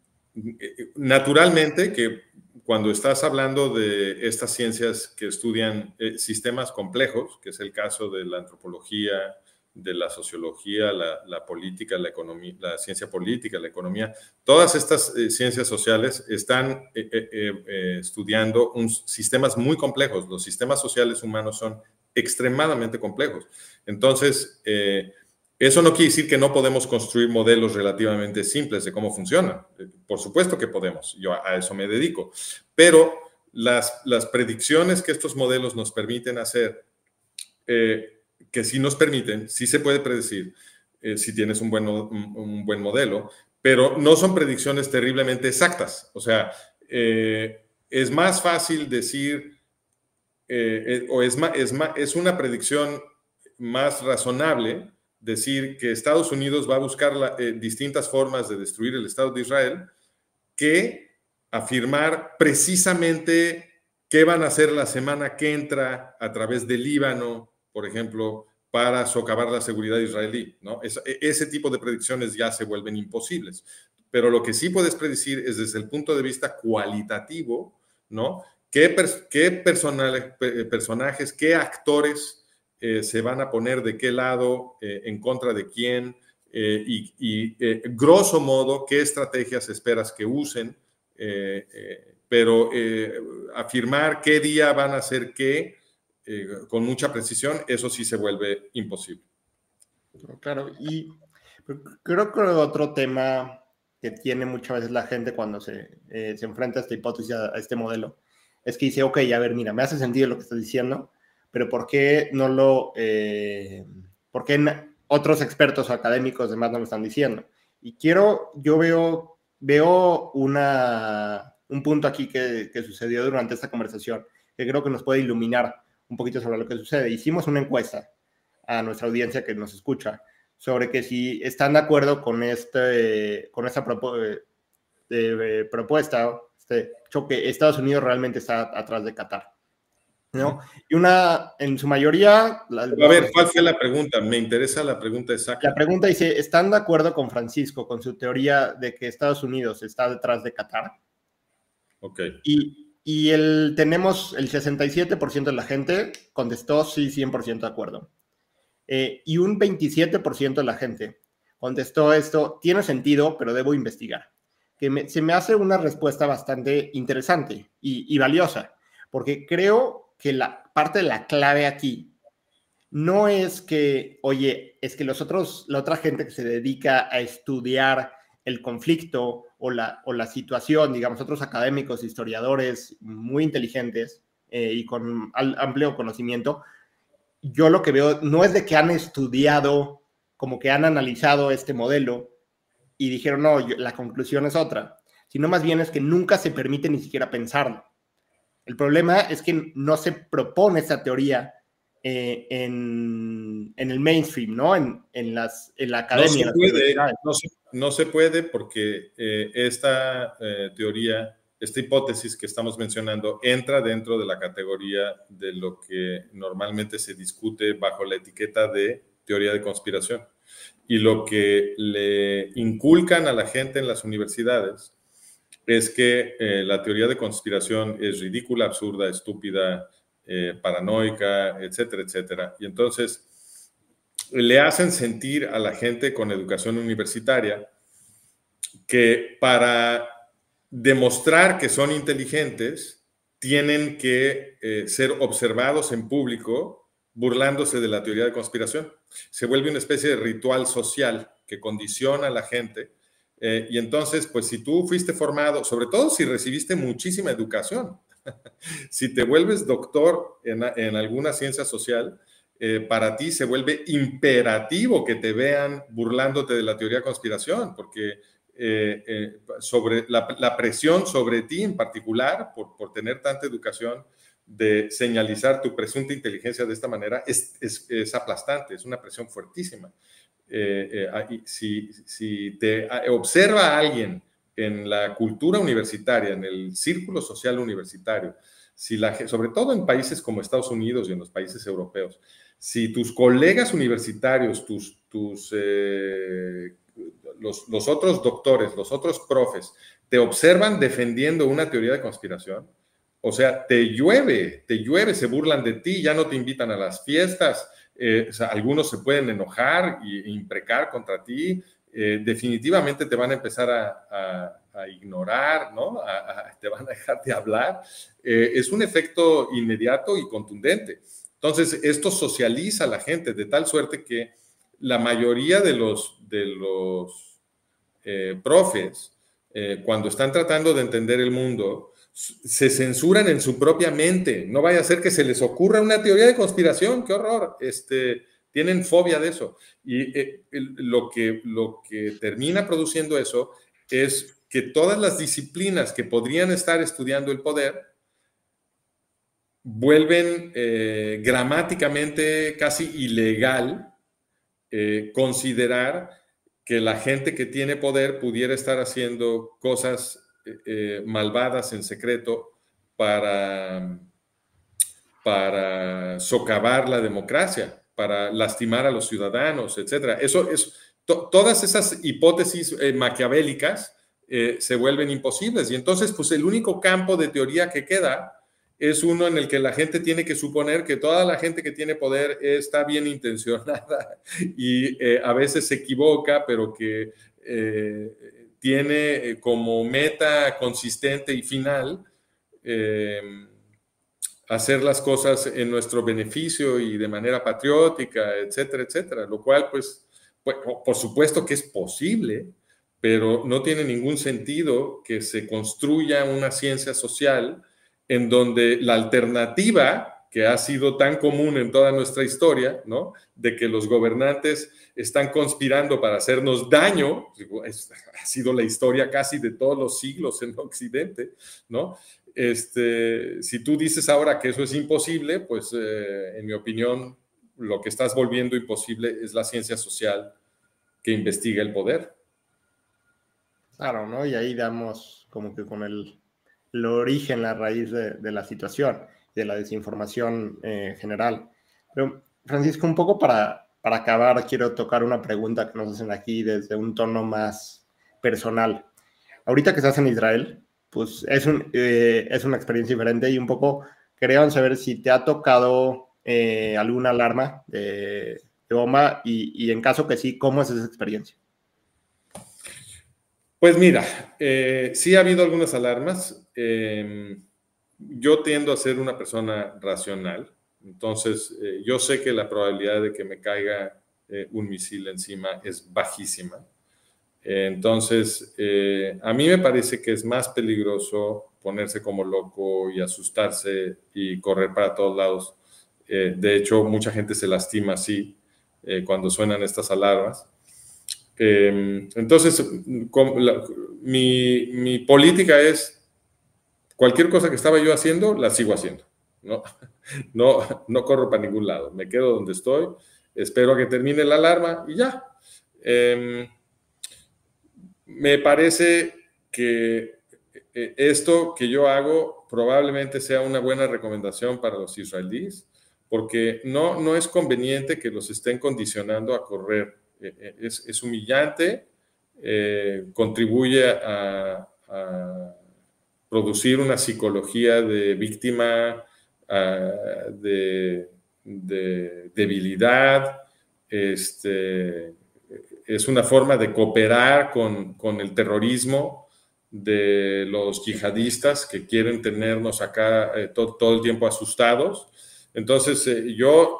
naturalmente que cuando estás hablando de estas ciencias que estudian eh, sistemas complejos, que es el caso de la antropología, de la sociología, la, la política, la economía, la ciencia política, la economía, todas estas eh, ciencias sociales están eh, eh, eh, estudiando un, sistemas muy complejos. Los sistemas sociales humanos son extremadamente complejos. Entonces, eh, eso no quiere decir que no podemos construir modelos relativamente simples de cómo funciona. Por supuesto que podemos, yo a eso me dedico. Pero las, las predicciones que estos modelos nos permiten hacer, eh, que sí nos permiten, sí se puede predecir eh, si tienes un buen, un, un buen modelo, pero no son predicciones terriblemente exactas. O sea, eh, es más fácil decir, eh, o es, es, es una predicción más razonable decir que Estados Unidos va a buscar la, eh, distintas formas de destruir el Estado de Israel que afirmar precisamente qué van a hacer la semana que entra a través del Líbano, por ejemplo, para socavar la seguridad israelí, ¿no? Es, ese tipo de predicciones ya se vuelven imposibles. Pero lo que sí puedes predecir es desde el punto de vista cualitativo, ¿no? ¿Qué, pers qué personales, personajes, qué actores Eh, se van a poner de qué lado, eh, en contra de quién, eh, y, y eh, grosso modo, qué estrategias esperas que usen, eh, eh, pero eh, afirmar qué día van a hacer qué, eh, con mucha precisión, eso sí se vuelve imposible. Claro, y creo que otro tema que tiene muchas veces la gente cuando se, eh, se enfrenta a esta hipótesis, a, a este modelo, es que dice, ok, a ver, mira, me hace sentido lo que estás diciendo, pero ¿por qué no lo, eh, por qué otros expertos o académicos demás no lo están diciendo? Y quiero, yo veo, veo una, un punto aquí que, que sucedió durante esta conversación, que creo que nos puede iluminar un poquito sobre lo que sucede. Hicimos una encuesta a nuestra audiencia que nos escucha sobre que si están de acuerdo con, este, con esta propo, eh, eh, propuesta, este choque, Estados Unidos realmente está atrás de Qatar, ¿no? Y una, en su mayoría... La, a ver, ¿cuál fue la pregunta? Me interesa la pregunta exacta. La pregunta dice, ¿están de acuerdo con Francisco con su teoría de que Estados Unidos está detrás de Qatar? Ok. Y, y el, tenemos el sesenta y siete por ciento de la gente contestó sí, cien por ciento de acuerdo. Eh, y un veintisiete por ciento de la gente contestó esto, tiene sentido, pero debo investigar. Que me, se me hace una respuesta bastante interesante y, y valiosa, porque creo que la parte de la clave aquí no es que, oye, es que los otros, la otra gente que se dedica a estudiar el conflicto o la, o la situación, digamos, otros académicos, historiadores muy inteligentes eh, y con amplio conocimiento, yo lo que veo no es de que han estudiado, como que han analizado este modelo y dijeron, no, yo, la conclusión es otra, sino más bien es que nunca se permite ni siquiera pensarlo. El problema es que no se propone esta teoría eh, en, en el mainstream, ¿no? En, en, las, en la academia. No se puede, no se, no se puede porque eh, esta eh, teoría, esta hipótesis que estamos mencionando entra dentro de la categoría de lo que normalmente se discute bajo la etiqueta de teoría de conspiración. Y lo que le inculcan a la gente en las universidades es que eh, la teoría de conspiración es ridícula, absurda, estúpida, eh, paranoica, etcétera, etcétera. Y entonces le hacen sentir a la gente con educación universitaria que para demostrar que son inteligentes tienen que eh, ser observados en público burlándose de la teoría de conspiración. Se vuelve una especie de ritual social que condiciona a la gente. Eh, y entonces, pues si tú fuiste formado, sobre todo si recibiste muchísima educación, si te vuelves doctor en, en alguna ciencia social, eh, para ti se vuelve imperativo que te vean burlándote de la teoría de conspiración, porque eh, eh, sobre la, la presión sobre ti en particular, por, por tener tanta educación, de señalizar tu presunta inteligencia de esta manera, es, es, es aplastante, es una presión fuertísima. Eh, eh, si, si te observa a alguien en la cultura universitaria, en el círculo social universitario, si la, sobre todo en países como Estados Unidos y en los países europeos, si tus colegas universitarios, tus, tus, eh, los, los otros doctores, los otros profes, te observan defendiendo una teoría de conspiración, o sea, te llueve, te llueve, se burlan de ti, ya no te invitan a las fiestas, eh, o sea, algunos se pueden enojar e imprecar contra ti, eh, definitivamente te van a empezar a, a, a ignorar, ¿no? A, a, te van a dejar de hablar. Eh, es un efecto inmediato y contundente. Entonces, esto socializa a la gente de tal suerte que la mayoría de los, de los eh, profes, eh, cuando están tratando de entender el mundo, se censuran en su propia mente. No vaya a ser que se les ocurra una teoría de conspiración. ¡Qué horror! Este, tienen fobia de eso. Y eh, lo, que, lo que termina produciendo eso es que todas las disciplinas que podrían estar estudiando el poder vuelven eh, gramáticamente casi ilegal eh, considerar que la gente que tiene poder pudiera estar haciendo cosas eh, malvadas en secreto para, para socavar la democracia, para lastimar a los ciudadanos, etcétera. Eso es, to, todas esas hipótesis eh, maquiavélicas eh, se vuelven imposibles. Y entonces, pues el único campo de teoría que queda es uno en el que la gente tiene que suponer que toda la gente que tiene poder está bien intencionada y eh, a veces se equivoca, pero que eh, tiene como meta consistente y final eh, hacer las cosas en nuestro beneficio y de manera patriótica, etcétera, etcétera. Lo cual, pues, pues por supuesto que es posible, pero no tiene ningún sentido que se construya una ciencia social en donde la alternativa que ha sido tan común en toda nuestra historia, ¿no?, de que los gobernantes están conspirando para hacernos daño, es, ha sido la historia casi de todos los siglos en Occidente, ¿no? Este, si tú dices ahora que eso es imposible, pues eh, en mi opinión, lo que estás volviendo imposible es la ciencia social que investiga el poder. Claro, ¿no? Y ahí damos como que con el, el origen, la raíz de, de la situación, de la desinformación eh, general. Pero, Francisco, un poco para, para acabar, quiero tocar una pregunta que nos hacen aquí desde un tono más personal. Ahorita que estás en Israel, pues es, un, eh, es una experiencia diferente y un poco querían saber si te ha tocado eh, alguna alarma de, de bomba y, y en caso que sí, ¿cómo es esa experiencia? Pues mira, eh, sí ha habido algunas alarmas. Eh, yo tiendo a ser una persona racional, entonces eh, yo sé que la probabilidad de que me caiga eh, un misil encima es bajísima. Eh, entonces, eh, a mí me parece que es más peligroso ponerse como loco y asustarse y correr para todos lados. Eh, de hecho, mucha gente se lastima así eh, cuando suenan estas alarmas. Eh, entonces, con, la, mi, mi política es cualquier cosa que estaba yo haciendo, la sigo haciendo. No, no, no corro para ningún lado. Me quedo donde estoy, espero a que termine la alarma y ya. Eh, me parece que esto que yo hago probablemente sea una buena recomendación para los israelíes, porque no, no es conveniente que los estén condicionando a correr. Es, es humillante, eh, contribuye a, a producir una psicología de víctima, uh, de, de debilidad, este, es una forma de cooperar con, con el terrorismo de los yihadistas que quieren tenernos acá eh, to, todo el tiempo asustados. Entonces, eh, yo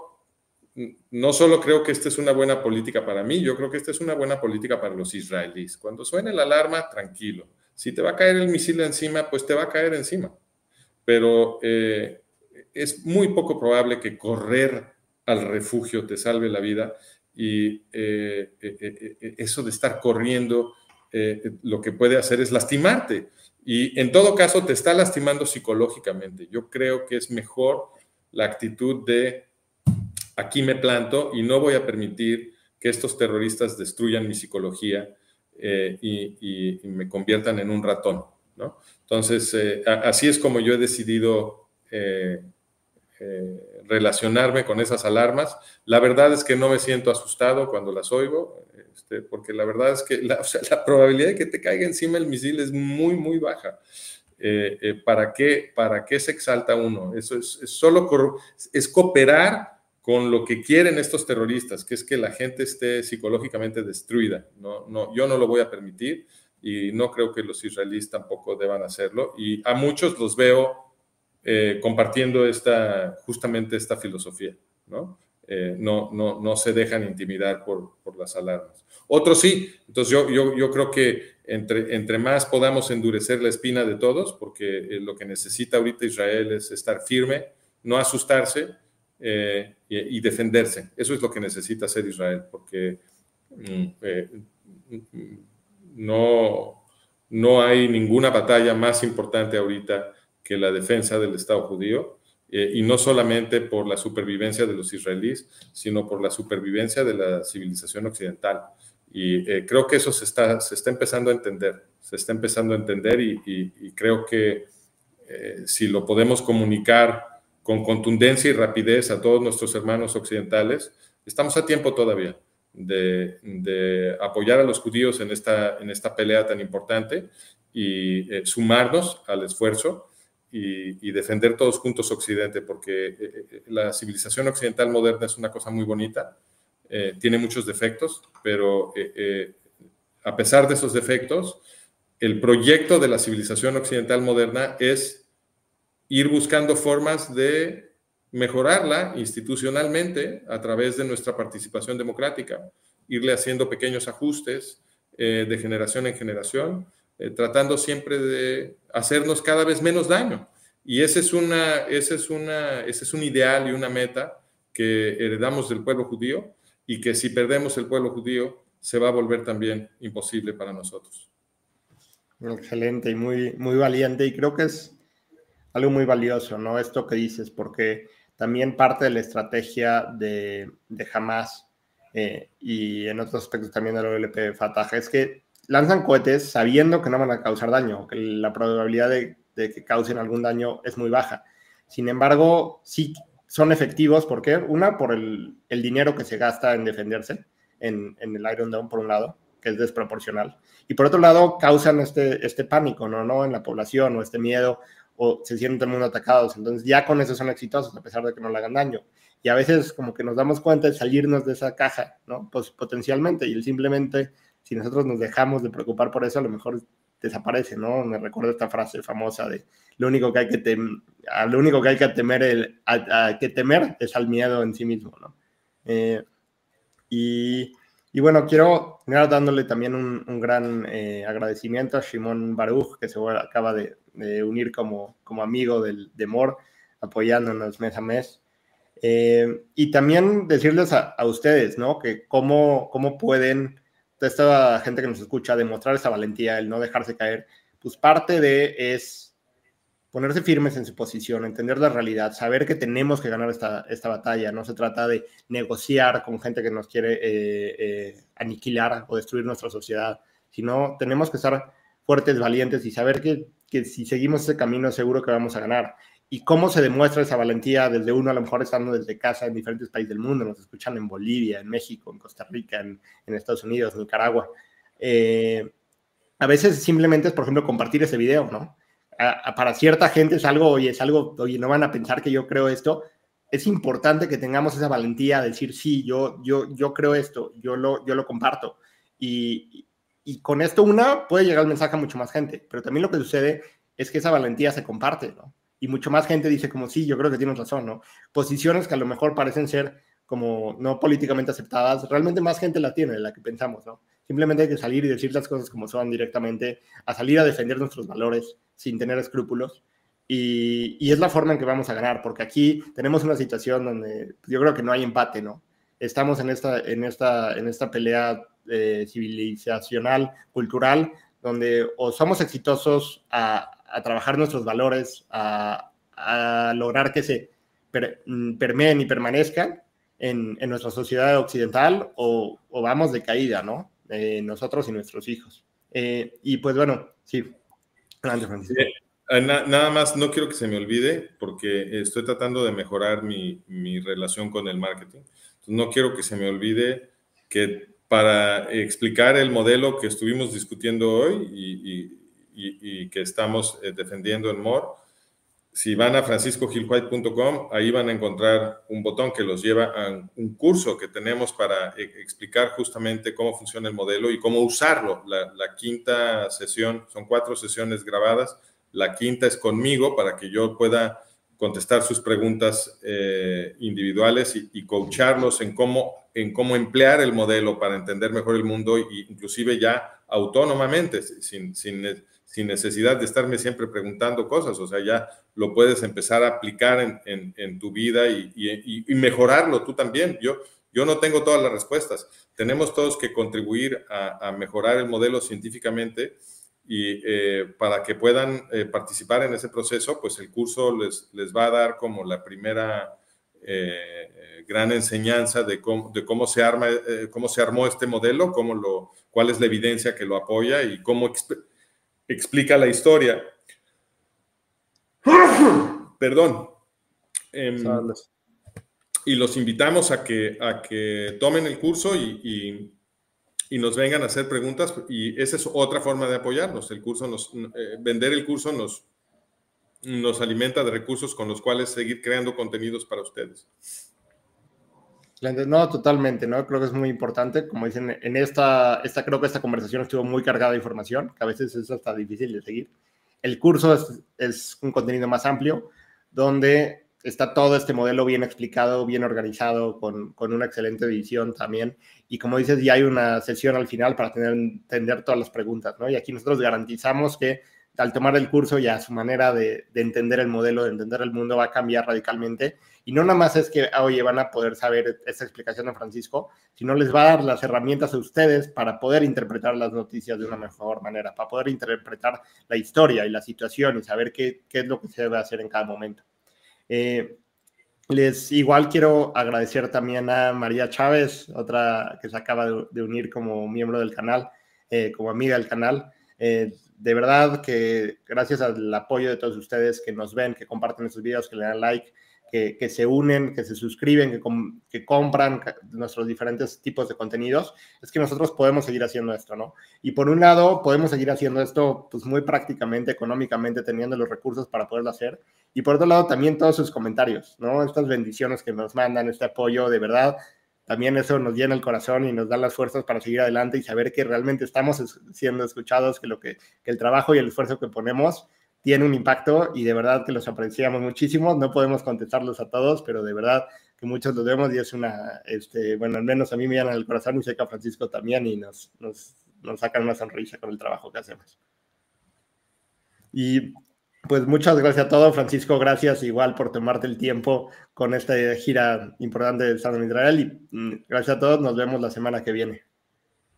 no solo creo que esta es una buena política para mí, yo creo que esta es una buena política para los israelíes. Cuando suene la alarma, tranquilo. Si te va a caer el misil encima, pues te va a caer encima. Pero eh, es muy poco probable que correr al refugio te salve la vida. Y eh, eh, eh, eso de estar corriendo, eh, lo que puede hacer es lastimarte. Y en todo caso te está lastimando psicológicamente. Yo creo que es mejor la actitud de aquí me planto y no voy a permitir que estos terroristas destruyan mi psicología eh, y, y, y me conviertan en un ratón, ¿no? Entonces, eh, así es como yo he decidido eh, eh, relacionarme con esas alarmas. La verdad es que no me siento asustado cuando las oigo, este, porque la verdad es que la, o sea, la probabilidad de que te caiga encima el misil es muy, muy baja. Eh, eh, ¿para qué, ¿Para qué se exalta uno? Eso es, es solo es cooperar con lo que quieren estos terroristas, que es que la gente esté psicológicamente destruida. No, no, yo no lo voy a permitir y no creo que los israelíes tampoco deban hacerlo. Y a muchos los veo eh, compartiendo esta, justamente esta filosofía, ¿no? Eh, no, no, no se dejan intimidar por, por las alarmas. Otros sí. Entonces yo, yo, yo creo que entre, entre más podamos endurecer la espina de todos, porque eh, lo que necesita ahorita Israel es estar firme, no asustarse, Eh, y, y defenderse. Eso es lo que necesita hacer Israel, porque mm, eh, no, no hay ninguna batalla más importante ahorita que la defensa del Estado judío, eh, y no solamente por la supervivencia de los israelíes, sino por la supervivencia de la civilización occidental. Y eh, creo que eso se está, se está empezando a entender, se está empezando a entender y, y, y creo que eh, si lo podemos comunicar con contundencia y rapidez a todos nuestros hermanos occidentales, estamos a tiempo todavía de, de apoyar a los judíos en esta, en esta pelea tan importante y eh, sumarnos al esfuerzo y, y defender todos juntos Occidente, porque eh, la civilización occidental moderna es una cosa muy bonita, eh, tiene muchos defectos, pero eh, eh, a pesar de esos defectos, el proyecto de la civilización occidental moderna es ir buscando formas de mejorarla institucionalmente a través de nuestra participación democrática, irle haciendo pequeños ajustes, eh, de generación en generación, eh, tratando siempre de hacernos cada vez menos daño. Y ese es, una, ese, es una, ese es un ideal y una meta que heredamos del pueblo judío y que si perdemos el pueblo judío se va a volver también imposible para nosotros. Excelente y muy, muy valiente, y creo que es algo muy valioso, ¿no? Esto que dices, porque también parte de la estrategia de, de Hamas eh, y en otros aspectos también de la O L P Fatah es que lanzan cohetes sabiendo que no van a causar daño, que la probabilidad de, de que causen algún daño es muy baja. Sin embargo, sí son efectivos, ¿por qué? Una, por el, el dinero que se gasta en defenderse en, en el Iron Dome, por un lado, que es desproporcional. Y por otro lado, causan este, este pánico, ¿no? ¿no? En la población, o este miedo, o se sienten muy atacados. Entonces ya con eso son exitosos, a pesar de que no le hagan daño. Y a veces como que nos damos cuenta de salirnos de esa caja, ¿no? Pues potencialmente, y simplemente, si nosotros nos dejamos de preocupar por eso, a lo mejor desaparece, ¿no? Me recuerdo esta frase famosa de lo único que hay que, tem a lo único que, hay que, temer, el, a, a que temer es al miedo en sí mismo, ¿no? Eh, y... Y bueno, quiero terminar dándole también un, un gran eh, agradecimiento a Shimon Baruch, que se acaba de, de unir como, como amigo del, de More, apoyándonos mes a mes. Eh, y también decirles a, a ustedes, ¿no? Que cómo, cómo pueden, toda esta gente que nos escucha, demostrar esa valentía, el no dejarse caer. Pues parte de es ponerse firmes en su posición, entender la realidad, saber que tenemos que ganar esta, esta batalla. No se trata de negociar con gente que nos quiere eh, eh, aniquilar o destruir nuestra sociedad, sino tenemos que estar fuertes, valientes y saber que, que si seguimos ese camino seguro que vamos a ganar. ¿Y cómo se demuestra esa valentía desde uno, a lo mejor estando desde casa en diferentes países del mundo? Nos escuchan en Bolivia, en México, en Costa Rica, en, en Estados Unidos, en Nicaragua. Eh, a veces simplemente es, por ejemplo, compartir ese video, ¿no? A, a, para cierta gente es algo, oye, es algo, oye, no van a pensar que yo creo esto. Es importante que tengamos esa valentía de decir, sí, yo, yo, yo creo esto, yo lo, yo lo comparto. Y, y con esto, una, puede llegar el mensaje a mucho más gente, pero también lo que sucede es que esa valentía se comparte, ¿no? Y mucho más gente dice como, sí, yo creo que tienes razón, ¿no? Posiciones que a lo mejor parecen ser como no políticamente aceptadas, realmente más gente la tiene de la que pensamos, ¿no? Simplemente hay que salir y decir las cosas como son directamente, a salir a defender nuestros valores sin tener escrúpulos. Y, y es la forma en que vamos a ganar, porque aquí tenemos una situación donde yo creo que no hay empate, ¿no? Estamos en esta, en esta, en esta pelea eh, civilizacional, cultural, donde o somos exitosos a, a trabajar nuestros valores, a, a lograr que se per, permeen y permanezcan en, en nuestra sociedad occidental, o, o vamos de caída, ¿no? Eh, nosotros y nuestros hijos. Eh, y pues bueno, sí. Adelante, Francisco. Sí, na, nada más, no quiero que se me olvide, porque estoy tratando de mejorar mi, mi relación con el marketing. Entonces, no quiero que se me olvide que para explicar el modelo que estuvimos discutiendo hoy y, y, y, y que estamos defendiendo en More, si van a francisco gil white punto com, ahí van a encontrar un botón que los lleva a un curso que tenemos para explicar justamente cómo funciona el modelo y cómo usarlo. La, la quinta sesión, son cuatro sesiones grabadas, la quinta es conmigo para que yo pueda contestar sus preguntas eh, individuales y, y coacharlos en cómo, en cómo emplear el modelo para entender mejor el mundo, y inclusive ya autónomamente, sin, sin, sin necesidad de estarme siempre preguntando cosas. O sea, ya lo puedes empezar a aplicar en, en, en tu vida y, y, y mejorarlo tú también. Yo, yo no tengo todas las respuestas. Tenemos todos que contribuir a, a mejorar el modelo científicamente, y eh, para que puedan eh, participar en ese proceso, pues el curso les, les va a dar como la primera eh, gran enseñanza de cómo, de cómo, se arma, eh, cómo se armó este modelo, cómo lo, cuál es la evidencia que lo apoya y cómo exp explica la historia. Perdón. Eh, y los invitamos a que, a que tomen el curso y, y y nos vengan a hacer preguntas, y esa es otra forma de apoyarnos. El curso nos, eh, vender el curso nos, nos alimenta de recursos con los cuales seguir creando contenidos para ustedes. No, totalmente, ¿no? Creo que es muy importante. Como dicen, en esta, esta creo que esta conversación estuvo muy cargada de información, que a veces es hasta difícil de seguir. El curso es, es un contenido más amplio, donde está todo este modelo bien explicado, bien organizado, con, con una excelente edición también. Y como dices, ya hay una sesión al final para tener, entender todas las preguntas, ¿no? Y aquí nosotros garantizamos que al tomar el curso ya su manera de, de entender el modelo, de entender el mundo va a cambiar radicalmente. Y no nada más es que, oye, van a poder saber esta explicación de Francisco, sino les va a dar las herramientas a ustedes para poder interpretar las noticias de una mejor manera, para poder interpretar la historia y la situación y saber qué, qué es lo que se debe hacer en cada momento. Eh, les igual quiero agradecer también a María Chávez, otra que se acaba de, de unir como miembro del canal, eh, como amiga del canal. Eh, de verdad que gracias al apoyo de todos ustedes que nos ven, que comparten estos videos, que le dan like, que, que se unen, que se suscriben, que, com que compran nuestros diferentes tipos de contenidos, es que nosotros podemos seguir haciendo esto, ¿no? Y por un lado, podemos seguir haciendo esto pues muy prácticamente, económicamente, teniendo los recursos para poderlo hacer. Y por otro lado, también todos sus comentarios, ¿no? Estas bendiciones que nos mandan, este apoyo, de verdad, también eso nos llena el corazón y nos da las fuerzas para seguir adelante y saber que realmente estamos siendo escuchados, que, lo que, que el trabajo y el esfuerzo que ponemos tiene un impacto y de verdad que los apreciamos muchísimo. No podemos contestarlos a todos, pero de verdad que muchos los vemos y es una, este, bueno, al menos a mí me llena el corazón y sé que a Francisco también y nos, nos, nos sacan una sonrisa con el trabajo que hacemos. Y pues muchas gracias a todos, Francisco, gracias igual por tomarte el tiempo con esta gira importante de Shalom Israel y gracias a todos, nos vemos la semana que viene.